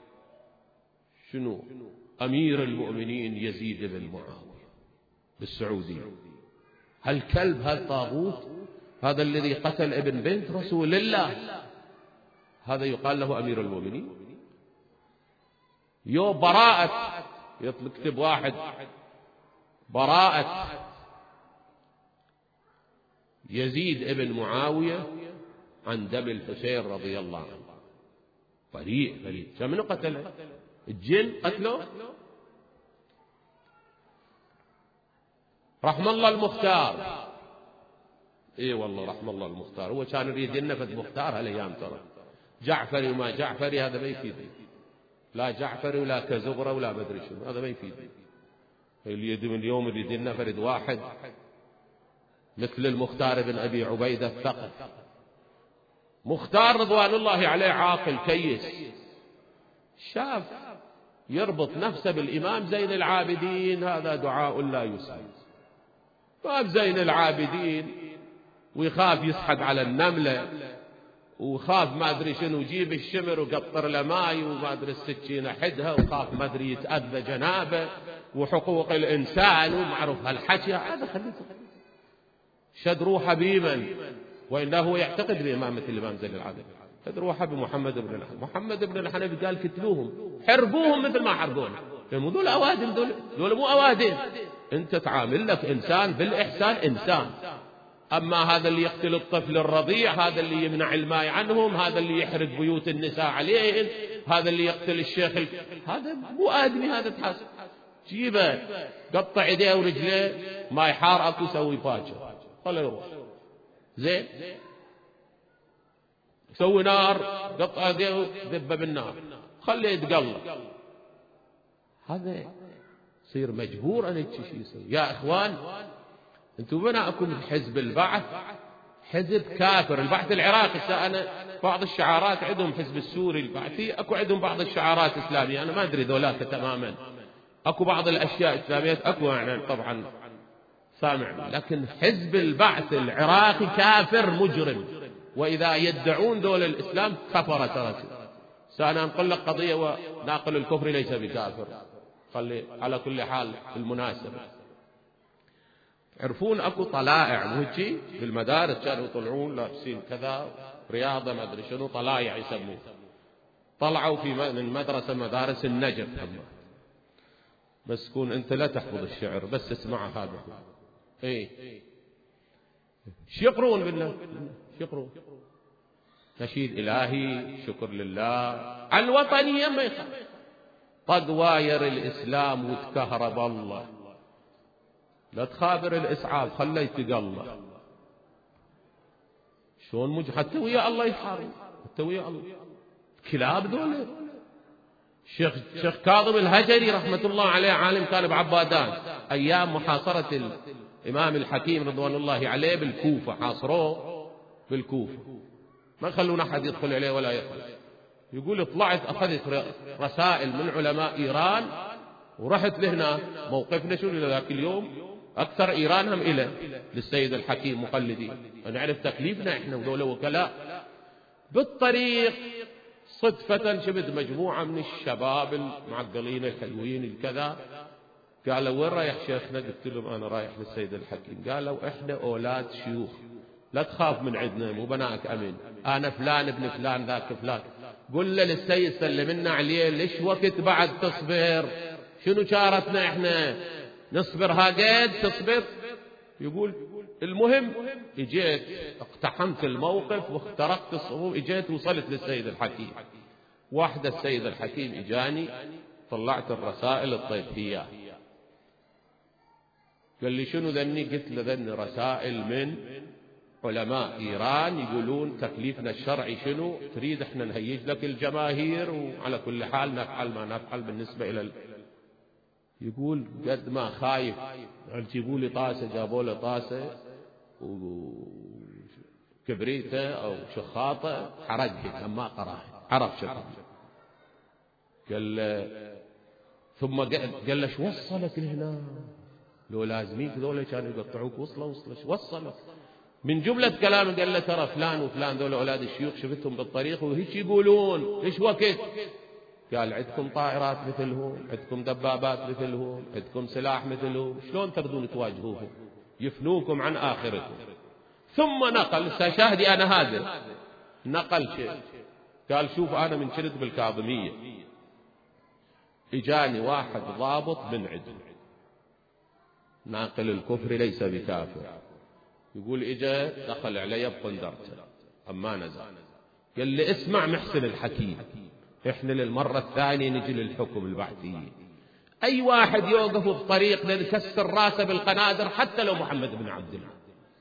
شنو أمير المؤمنين يزيد بن معاوية بالسعودية، هالكلب هالطاغوت هذا الذي قتل ابن بنت رسول الله، هذا يقال له أمير المؤمنين. يو براءة، يكتب واحد براءة يزيد ابن معاوية عن دم الحسين رضي الله عنه، بريء بريء. شمنو قتله؟ الجن قتله؟ رحم الله المختار، اي والله رحم الله المختار، هو كان يريد ينفذ مختار هالايام ترى، جعفري وما جعفري هذا ما يفيد، لا جعفري ولا كزغرة ولا بدري شنو، هذا ما يفيد. اليوم يريد ينفذ واحد مثل المختار بن أبي عبيدة الثقف، مختار رضوان الله عليه عاقل كيس، شاف يربط نفسه بالإمام زين العابدين، هذا دعاء لا يسأل، باب زين العابدين ويخاف يسحب على النملة، وخاف ما أدري شنو يجيب الشمر وقطر له ماي وما أدري السكينة حدها، وخاف ما أدري يتأذى جنابه وحقوق الإنسان ومعروف هالحكي هذا، خليته شد روحه بيمن، وإنه هو يعتقد بإمامة الإمام زين العابدين، شد روحه بمحمد بن الحنفي. محمد بن الحنفي قال كتلوهم حربوهم مثل ما حربوهم، لأنه ذول أوادم، ذول ذول مو أوادم، أنت تعامل لك إنسان بالإحسان إنسان، أما هذا اللي يقتل الطفل الرضيع، هذا اللي يمنع الماء عنهم، هذا اللي يحرق بيوت النساء عليهن، هذا اللي يقتل الشيخ ال... هذا مو آدمي، هذا تحاسب جيبه قطع يديه ورجليه ما يحار أكو يسوي باجر خليه يروح، زين سوي نار قطع يديه ذبه بالنار خليه يتقلب، هذا يصير مجبور أن يتشي يسوي. يا إخوان أنتم بناءكم حزب البعث حزب كافر، البعث العراقي، أنا بعض الشعارات عندهم حزب السوري البعثي، أكو عندهم بعض الشعارات إسلامية، أنا ما أدري ذولاك تماما، أكو بعض الأشياء الإسلامية أكو يعني طبعا سامع، لكن حزب البعث العراقي كافر مجرم، وإذا يدعون دول الإسلام كفر ترى. سأنا أنقل لك قضية، وناقل الكفر ليس بكافر، خلي على كل حال بالمناسبة. عرفون أكو طلائع موجي في المدارس كانوا يطلعون لابسين كذا رياضة ما أدري شنو، طلائع يسمون، طلعوا في من مدرسة مدارس النجف، بس كون أنت لا تحفظ الشعر بس اسمع هذا، إيه شو يقرون بالله، شو يقرون نشيد إلهي شكر لله على الوطنية ما يخاف، طق واير الإسلام وتكهرب الله، لا تخابر الإسعاف خليه يتقلب، شلون مج حتى ويا الله يحارب، حتى ويا الله كلاب ذول. الشيخ الشيخ كاظم الهجري رحمة الله عليه عالم كان بعبادان أيام محاصرة الإمام الحكيم رضوان الله عليه بالكوفة، حاصروه بالكوفة ما يخلون أحد يدخل عليه ولا يخرج، يقول طلعت أخذت رسائل من علماء إيران ورحت لهنا، موقفنا شو لذاك اليوم أكثر إيران هم إلى للسيد الحكيم مقلدين، نعرف تكليفنا إحنا ودولة وكلاء. بالطريق صدفة شبت مجموعة من الشباب المعقلين الحلوين الكذا، قالوا وين رايح شيخنا؟ قلت لهم أنا رايح للسيد الحكيم. قالوا إحنا أولاد شيوخ لا تخاف من عندنا، مو بناك أمين، أنا فلان ابن فلان ذاك فلان. قل له للسيد سلمنا عليه، ليش وقت بعد تصبر؟ شنو شارتنا احنا نصبر هاجد تصبر؟ يقول المهم اجيت اقتحمت الموقف واخترقت الصفوف، اجيت وصلت للسيد الحكيم. واحدة السيد الحكيم اجاني، طلعت الرسائل الطيبية، قال لي شنو ذني؟ قلت له ذني رسائل من علماء إيران يقولون تكليفنا الشرعي شنو، تريد احنا نهيج لك الجماهير، وعلى كل حال نفعل ما نفعل بالنسبة إلى ال... يقول قد ما خايف جيبوا لي طاسة، جابوا له طاسة وكبريته أو شخاطة، حرقها ما قرأها، عرف شكل. قال ثم قال له شو وصلك لهنا؟ لو لازميك ذولا كانوا يقطعوك وصله وصله شو وصلك؟ من جملة كلامه قال له ترى فلان وفلان ذولا أولاد الشيوخ شفتهم بالطريق وهيك يقولون، إيش وقت؟ قال عندكم طائرات مثلهم، عندكم دبابات مثلهم، عندكم سلاح مثلهم، شلون تردون تواجهوهم؟ يفنوكم عن آخركم. ثم نقل، سأشاهدي أنا هذا، نقل شيء قال شوف أنا من كنت بالكاظمية إجاني واحد ضابط من عدن ناقل الكفر ليس بكافر، يقول إجا دخل علي بقندرته أما نزل، قال لي اسمع محسن الحكيم، إحنا للمرة الثانية نجي للحكم البعثيين، أي واحد يوقف بطريقنا نكسر راسه بالقنادر حتى لو محمد بن عبد الله.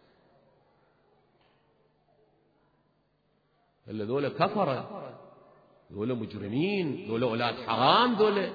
قال ذولا كفرة، ذولا مجرمين، ذولا أولاد حرام، ذولا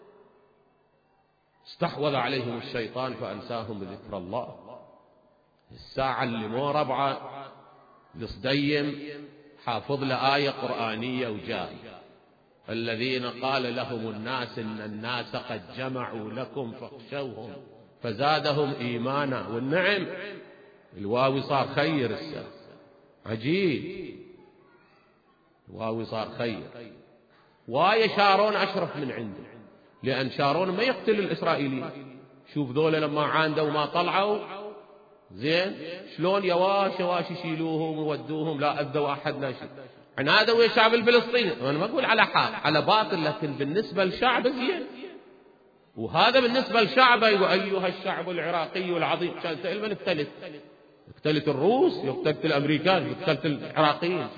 استحوذ عليهم الشيطان فأنساهم بذكر الله. الساعة اللي مو ربعة لصديم حافظ له آية قرآنية وجاي الذين قال لهم الناس إن الناس قد جمعوا لكم فاخشوهم فزادهم إيمانا، والنعم الواوي صار خير الساعة عجيب، الواوي صار خير. واية شارون أشرف من عنده، لأن شارون ما يقتل الإسرائيليين. شوف ذولا لما عاندوا ما طلعوا زين شلون يواش يواش يشيلوهم ويودوهم، لا أذوا أحدنا شيء. عنادوا يا شعب الفلسطيني، أنا ما أقول على حق على باطل، لكن بالنسبة للشعب زين، وهذا بالنسبة للشعب أيها الشعب العراقي العظيم. كان سأل من اقتلت؟ اقتلت الروس، اقتلت الأمريكان، اقتلت العراقيين،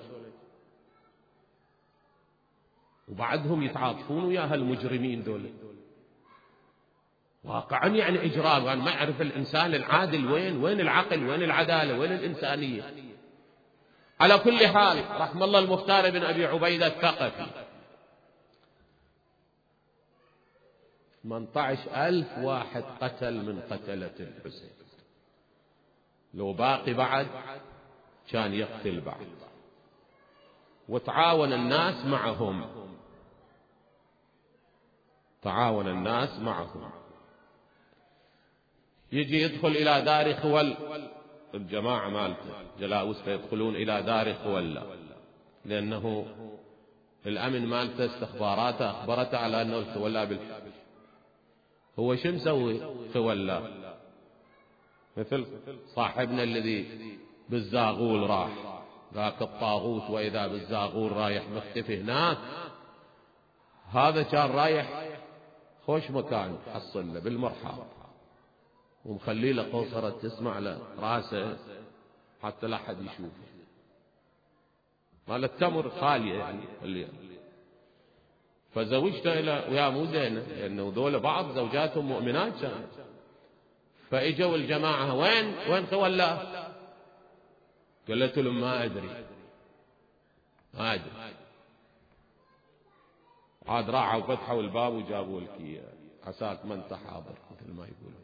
وبعدهم يتعاطفون ويا هالمجرمين دول. واقعا يعني إجرام، يعني ما يعرف الإنسان العادل وين، وين العقل، وين العدالة، وين الإنسانية. على كل حال رحم الله المختار بن أبي عبيدة الثقفي، ثمانية عشر ألف واحد قتل من قتلة الحسين، لو باقي بعد كان يقتل بعد، وتعاون الناس معهم، تعاون الناس معهم. يجي يدخل إلى دار خول، الجماعة مالته جلاوس يدخلون إلى دار خولة، لأنه الأمن مالته استخباراته أخبرته على أنه الخولة بالحبش. هو شو مسوي خولة؟ مثل صاحبنا الذي بالزاغول راح ذاك الطاغوت، وإذا بالزاغول رايح مختفي هناك، هذا كان رايح خوش مكان حصل له بالمرحاض، ومخلي له قوصرة تسمع له راسه حتى لا أحد يشوفه، مال التمر خالية يعني اللي. فزوجته إلى ويا مو زينة، لأنه ذول بعض زوجاتهم مؤمنات كانت. فإجوا الجماعة وين وين خولة؟ قالت لهم ما أدري ما أدري. عاد راحوا فتحوا الباب وجابوا لك عساك ما انت حاضر مثل ما يقولون.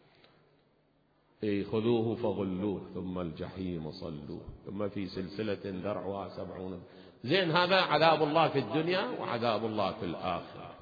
إيه خذوه فغلوه ثم الجحيم صلوه ثم في سلسلة ذرعها سبعون. زين هذا عذاب الله في الدنيا وعذاب الله في الآخرة.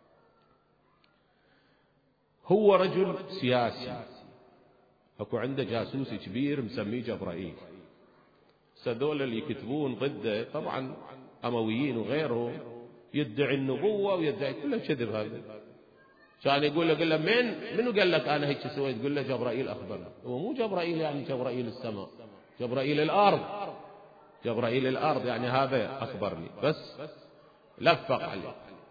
هو رجل سياسي، اكو عنده جاسوس كبير مسميه جبرائيل. سدول اللي يكتبون ضده طبعا أمويين وغيرهم، يدعي النبوة ويدعي كله كذب. هذا كان يقول له قل له من منو قال لك أنا هيك سويت؟ يقول له جبرائيل أخبرني. هو مو جبرائيل يعني جبرائيل السماء، جبرائيل الأرض. جبرائيل الأرض يعني هذا أخبرني، بس لفق عليه.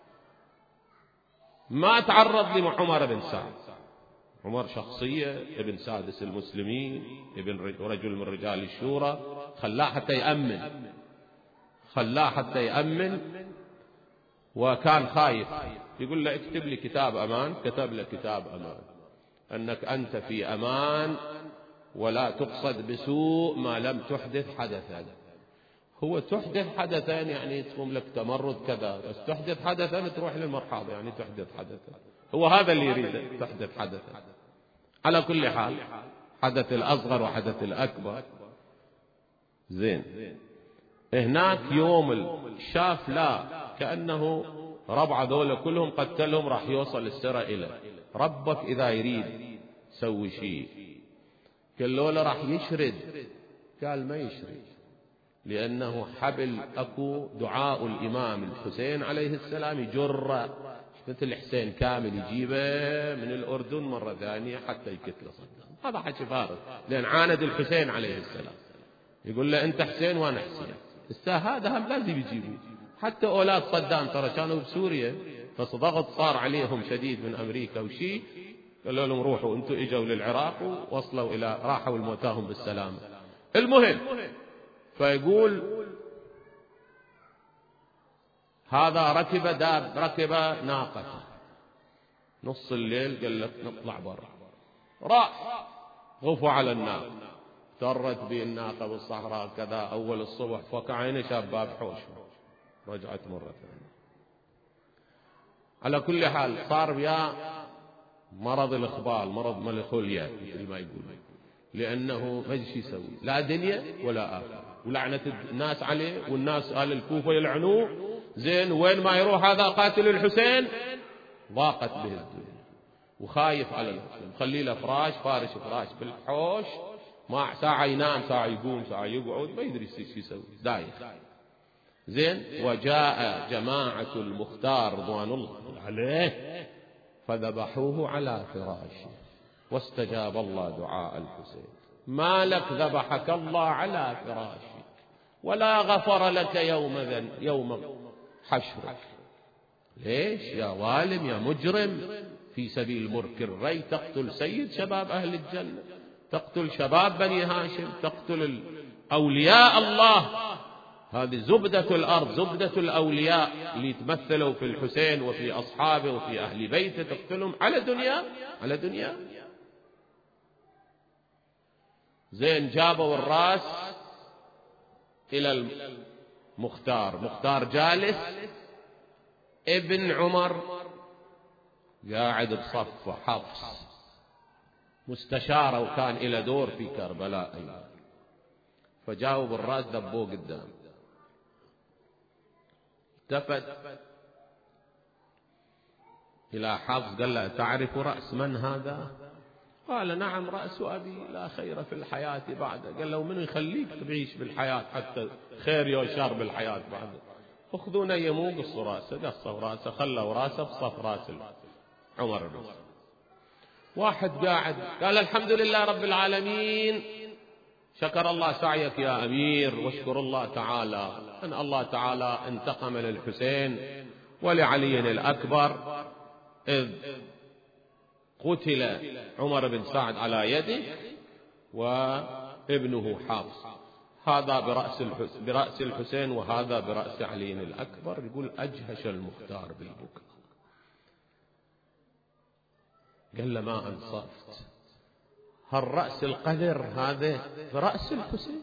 ما تعرض لعمر بن سعد. عمر شخصية ابن سادس المسلمين، ابن رجل من رجال الشورى، خلاه حتى يأمن خلاه حتى يأمن وكان خايف. يقول له اكتب لي كتاب أمان، كتب له كتاب أمان أنك أنت في أمان ولا تقصد بسوء ما لم تحدث حدثا. هو تحدث حدثا يعني تقوم لك تمرد كذا، بس تحدث حدثا تروح للمرحاض يعني تحدث حدثا. هو هذا اللي يريد، تحدث حدثا. على كل حال حدث الأصغر وحدث الأكبر. زين هناك يوم الشاف لا كأنه ربع ذولا كلهم قتلهم راح يوصل السرى إلى ربك إذا يريد سوي شيء. قال له راح يشرد، قال ما يشرد، لأنه حبل أكو دعاء الإمام الحسين عليه السلام يجر مثل حسين كامل يجيبه من الأردن مرة ثانية حتى يقتله صدام. هذا حكي فارغ، لأن عاند الحسين عليه السلام يقول له أنت حسين وأنا حسين. هذا هم لازم يجيبه. حتى أولاد صدام ترى كانوا بسوريا، بس ضغط صار عليهم شديد من أمريكا وشي، قالوا لهم روحوا أنتم إجوا للعراق ووصلوا إلى راحوا الموتاهم بالسلامة. المهم فيقول هذا ركب داب ركب ناقة نص الليل، قال لك نطلع برا، راح غفوا على الناقة، ترت به الناقة بالصحراء كذا. أول الصبح فك عينه شاف باب حوش، رجعت مرة ثانية. على كل حال صار بيا مرض الإخبال، مرض ملخوليا مثل ما يقول، لأنه ما شي يسوي لا دنيا ولا آخرة، ولعنة الناس عليه، والناس أهل الكوفة يلعنوه. زين وين ما يروح هذا قاتل الحسين، ضاقت به الدنيا وخايف على الحسين، خلي له فراش فارش فراش بالحوش، ما ساعة ينام ساعة يقوم ساعة يقعد، ما يدري ايش يسوي دايخ. زين وجاء جماعة المختار رضوان الله عليه فذبحوه على فراشه، واستجاب الله دعاء الحسين. ما لك ذبحك الله على فراشك ولا غفر لك يوم ذن يوم حشرك. ليش يا ظالم يا مجرم في سبيل مرك الري تقتل سيد شباب أهل الجنة، تقتل شباب بني هاشم، تقتل أولياء الله. هذه زبدة الأرض، زبدة الأولياء اللي تمثلوا في الحسين وفي أصحابه وفي أهل بيته، تقتلهم على دنيا على دنيا. زين جابوا الراس إلى المختار، مختار جالس، ابن عمر قاعد بصفه، حفص مستشاره وكان إلى دور في كربلاء أيضا. فجاءوا بالراس دبوه قدام، التفت إلى حفص قال له تعرف رأس من هذا؟ قال نعم رأس أبي، لا خير في الحياة بعده. قال له من يخليك تعيش بالحياة حتى خير يا شر بالحياة بعده؟ أخذونا يمو قصوا راسه، قصوا راسه، خلوا راسه بصف راس عمر بن الخطاب. واحد قاعد قال الحمد لله رب العالمين، شكر الله سعيك يا أمير، واشكر الله تعالى أن الله تعالى انتقم للحسين ولعلي الأكبر إذ قتل عمر بن سعد على يده وابنه حفص، هذا برأس الحسين, برأس الحسين وهذا برأس علي الأكبر. يقول أجهش المختار بالبكاء، قال له ما أنصفت، هالرأس القذر هذا برأس الحسين،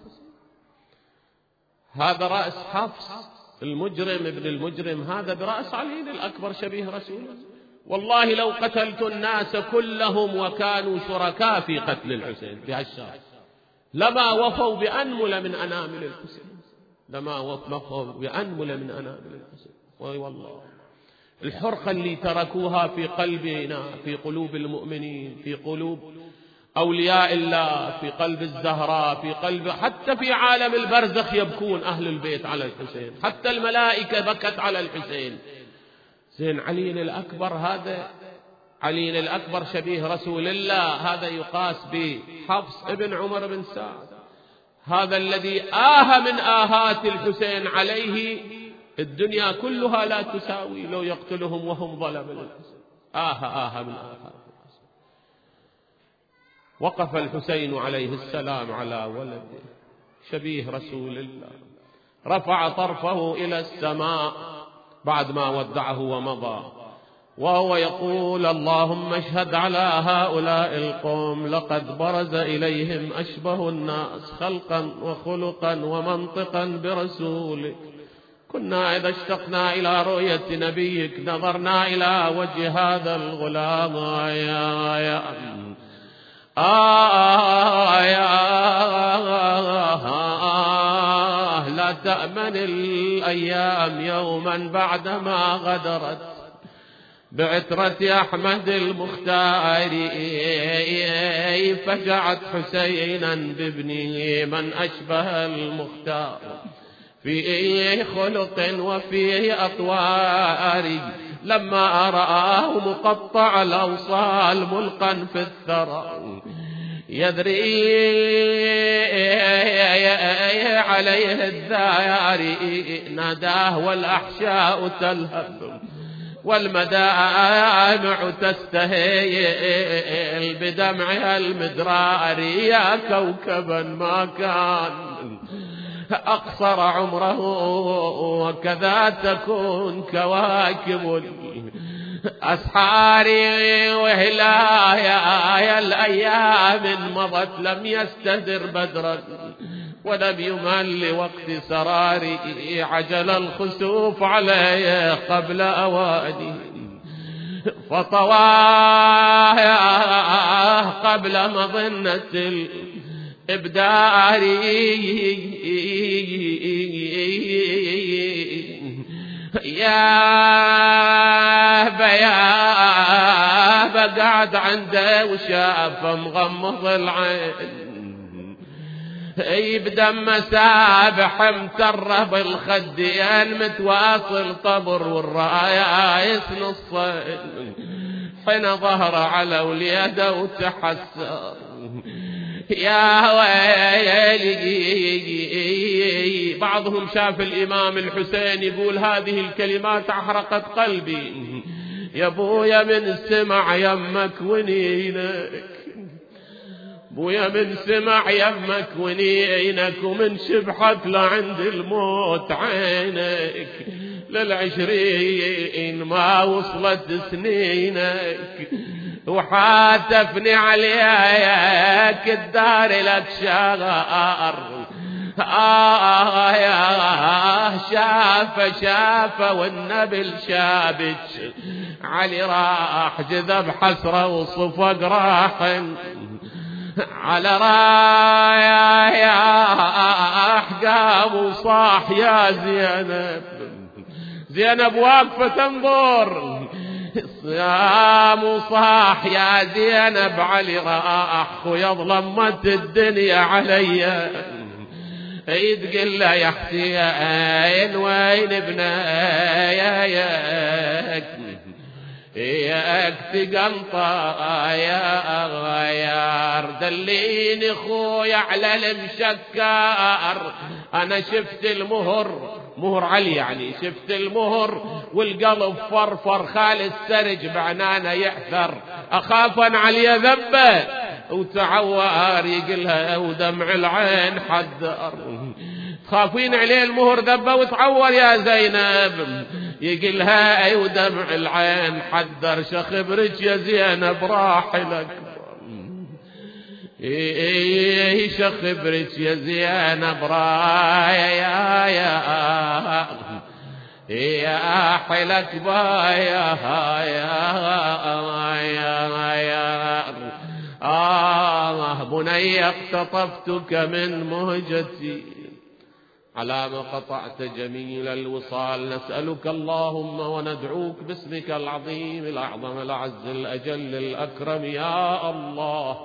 هذا رأس حفص المجرم ابن المجرم، هذا برأس علي الأكبر شبيه رسوله. والله لو قتلت الناس كلهم وكانوا شركاء في قتل الحسين بهالشارع لما وفوا بأنمل من أنامل الحسين، لما وفوا بأنمل من أنامل الحسين. وي والله الحرقة اللي تركوها في قلبنا، في قلوب المؤمنين، في قلوب أولياء الله، في قلب الزهراء، في قلب حتى في عالم البرزخ يبكون أهل البيت على الحسين، حتى الملائكة بكت على الحسين. زين علي الأكبر، هذا علي الأكبر شبيه رسول الله، هذا يقاس بحفص ابن عمر بن سعد، هذا الذي آه من آهات الحسين عليه الدنيا كلها لا تساوي لو يقتلهم وهم ظلم الحسين. آه آه من آهات. وقف الحسين عليه السلام على ولده شبيه رسول الله، رفع طرفه إلى السماء بعد ما ودعه ومضى، وهو يقول: اللهم اشهد على هؤلاء القوم لقد برز إليهم أشبه الناس خلقا وخلقا ومنطقا برسولك. كنا إذا اشتقنا إلى رؤية نبيك نظرنا إلى وجه هذا الغلام. يا يا آه يا آه لا تأمن الأيام يوما بعدما غدرت بعترة أحمد المختار، فجعت حسينا بابنه من أشبه المختار في خلق وفي أطوار، لما رآه مقطع الأوصال ملقا في الثرى يدري عليه الذيار، ناداه والأحشاء تلهب والمدامع تستهيل بدمعها المدرار، يا كوكبا ما كان أقصر عمره وكذا تكون كواكب أسحاري وهلايا الأيام مضت لم يستدر بدرا ولم يمل لوقت سراري، عجل الخسوف عليه قبل أوانه فطواه قبل مظنة الإبدار، يا بياب قعد عنده وشاف مغمض العين بدم سابح متره بالخدين متواصل طبر والرايس نصين، حين ظهر على وليده وتحسر يا ويلي. بعضهم شاف الإمام الحسين يقول هذه الكلمات أحرقت قلبي، يا بويا من سمع يمك ونينك، بويا من سمع يمك ونينك ومن شبحك لعند الموت عينك، للعشرين ما وصلت سنينك وحاتفني عليك الدار لك شغار. آه يا شاف شاف والنبل شابك علي راح جذب حسرة وصفق راح على رايا يا أحقاب وصاح يا زينب. زينب واقفة تنظر صيام وصاح يا زينب علي راح ويظلمت الدنيا علي، يتقل له يا حسين وين ابناياك ياك تقنطا يا غيار، دليني خويا على المشكار، انا شفت المهر مهر علي يعني شفت المهر والقلب فرفر خالي السرج بعنانه يحثر، اخافا علي ذبه وتعوار يقلها ودمع العين حدر، تخافين عليه المهر ذبه وتعور يا زينب يقلها اي ودمع العين حدر، شخبرك يا زينب راحلك ايه شخبرك يا زينب رايا يا يا يا حلك بايا يا يا آه بني اقتطفتك من مهجتي على ما قطعت جميل الوصال، نسألك اللهم وندعوك باسمك العظيم الأعظم الأعز الأجل الأكرم يا الله.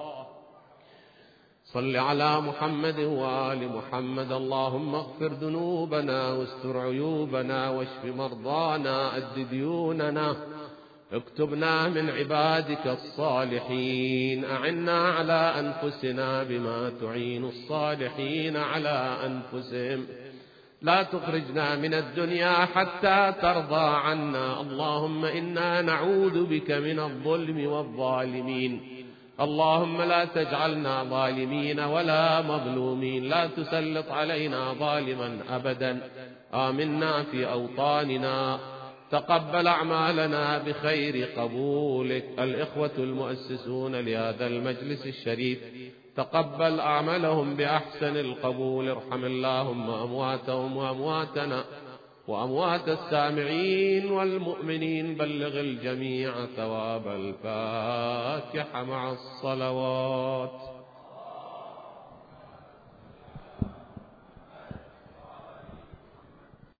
صل على محمد وآل محمد. اللهم اغفر ذنوبنا واستر عيوبنا واشف مرضانا أد ديوننا اكتبنا من عبادك الصالحين، أعنا على أنفسنا بما تعين الصالحين على أنفسهم، لا تخرجنا من الدنيا حتى ترضى عنا. اللهم إنا نعوذ بك من الظلم والظالمين، اللهم لا تجعلنا ظالمين ولا مظلومين، لا تسلط علينا ظالما أبدا. آمنا في أوطاننا، تقبل أعمالنا بخير قبولك. الإخوة المؤسسون لهذا المجلس الشريف تقبل أعمالهم بأحسن القبول، ارحم اللهم أمواتهم وأمواتنا وأموات السامعين والمؤمنين، بلغ الجميع ثواب الفاتحة مع الصلوات.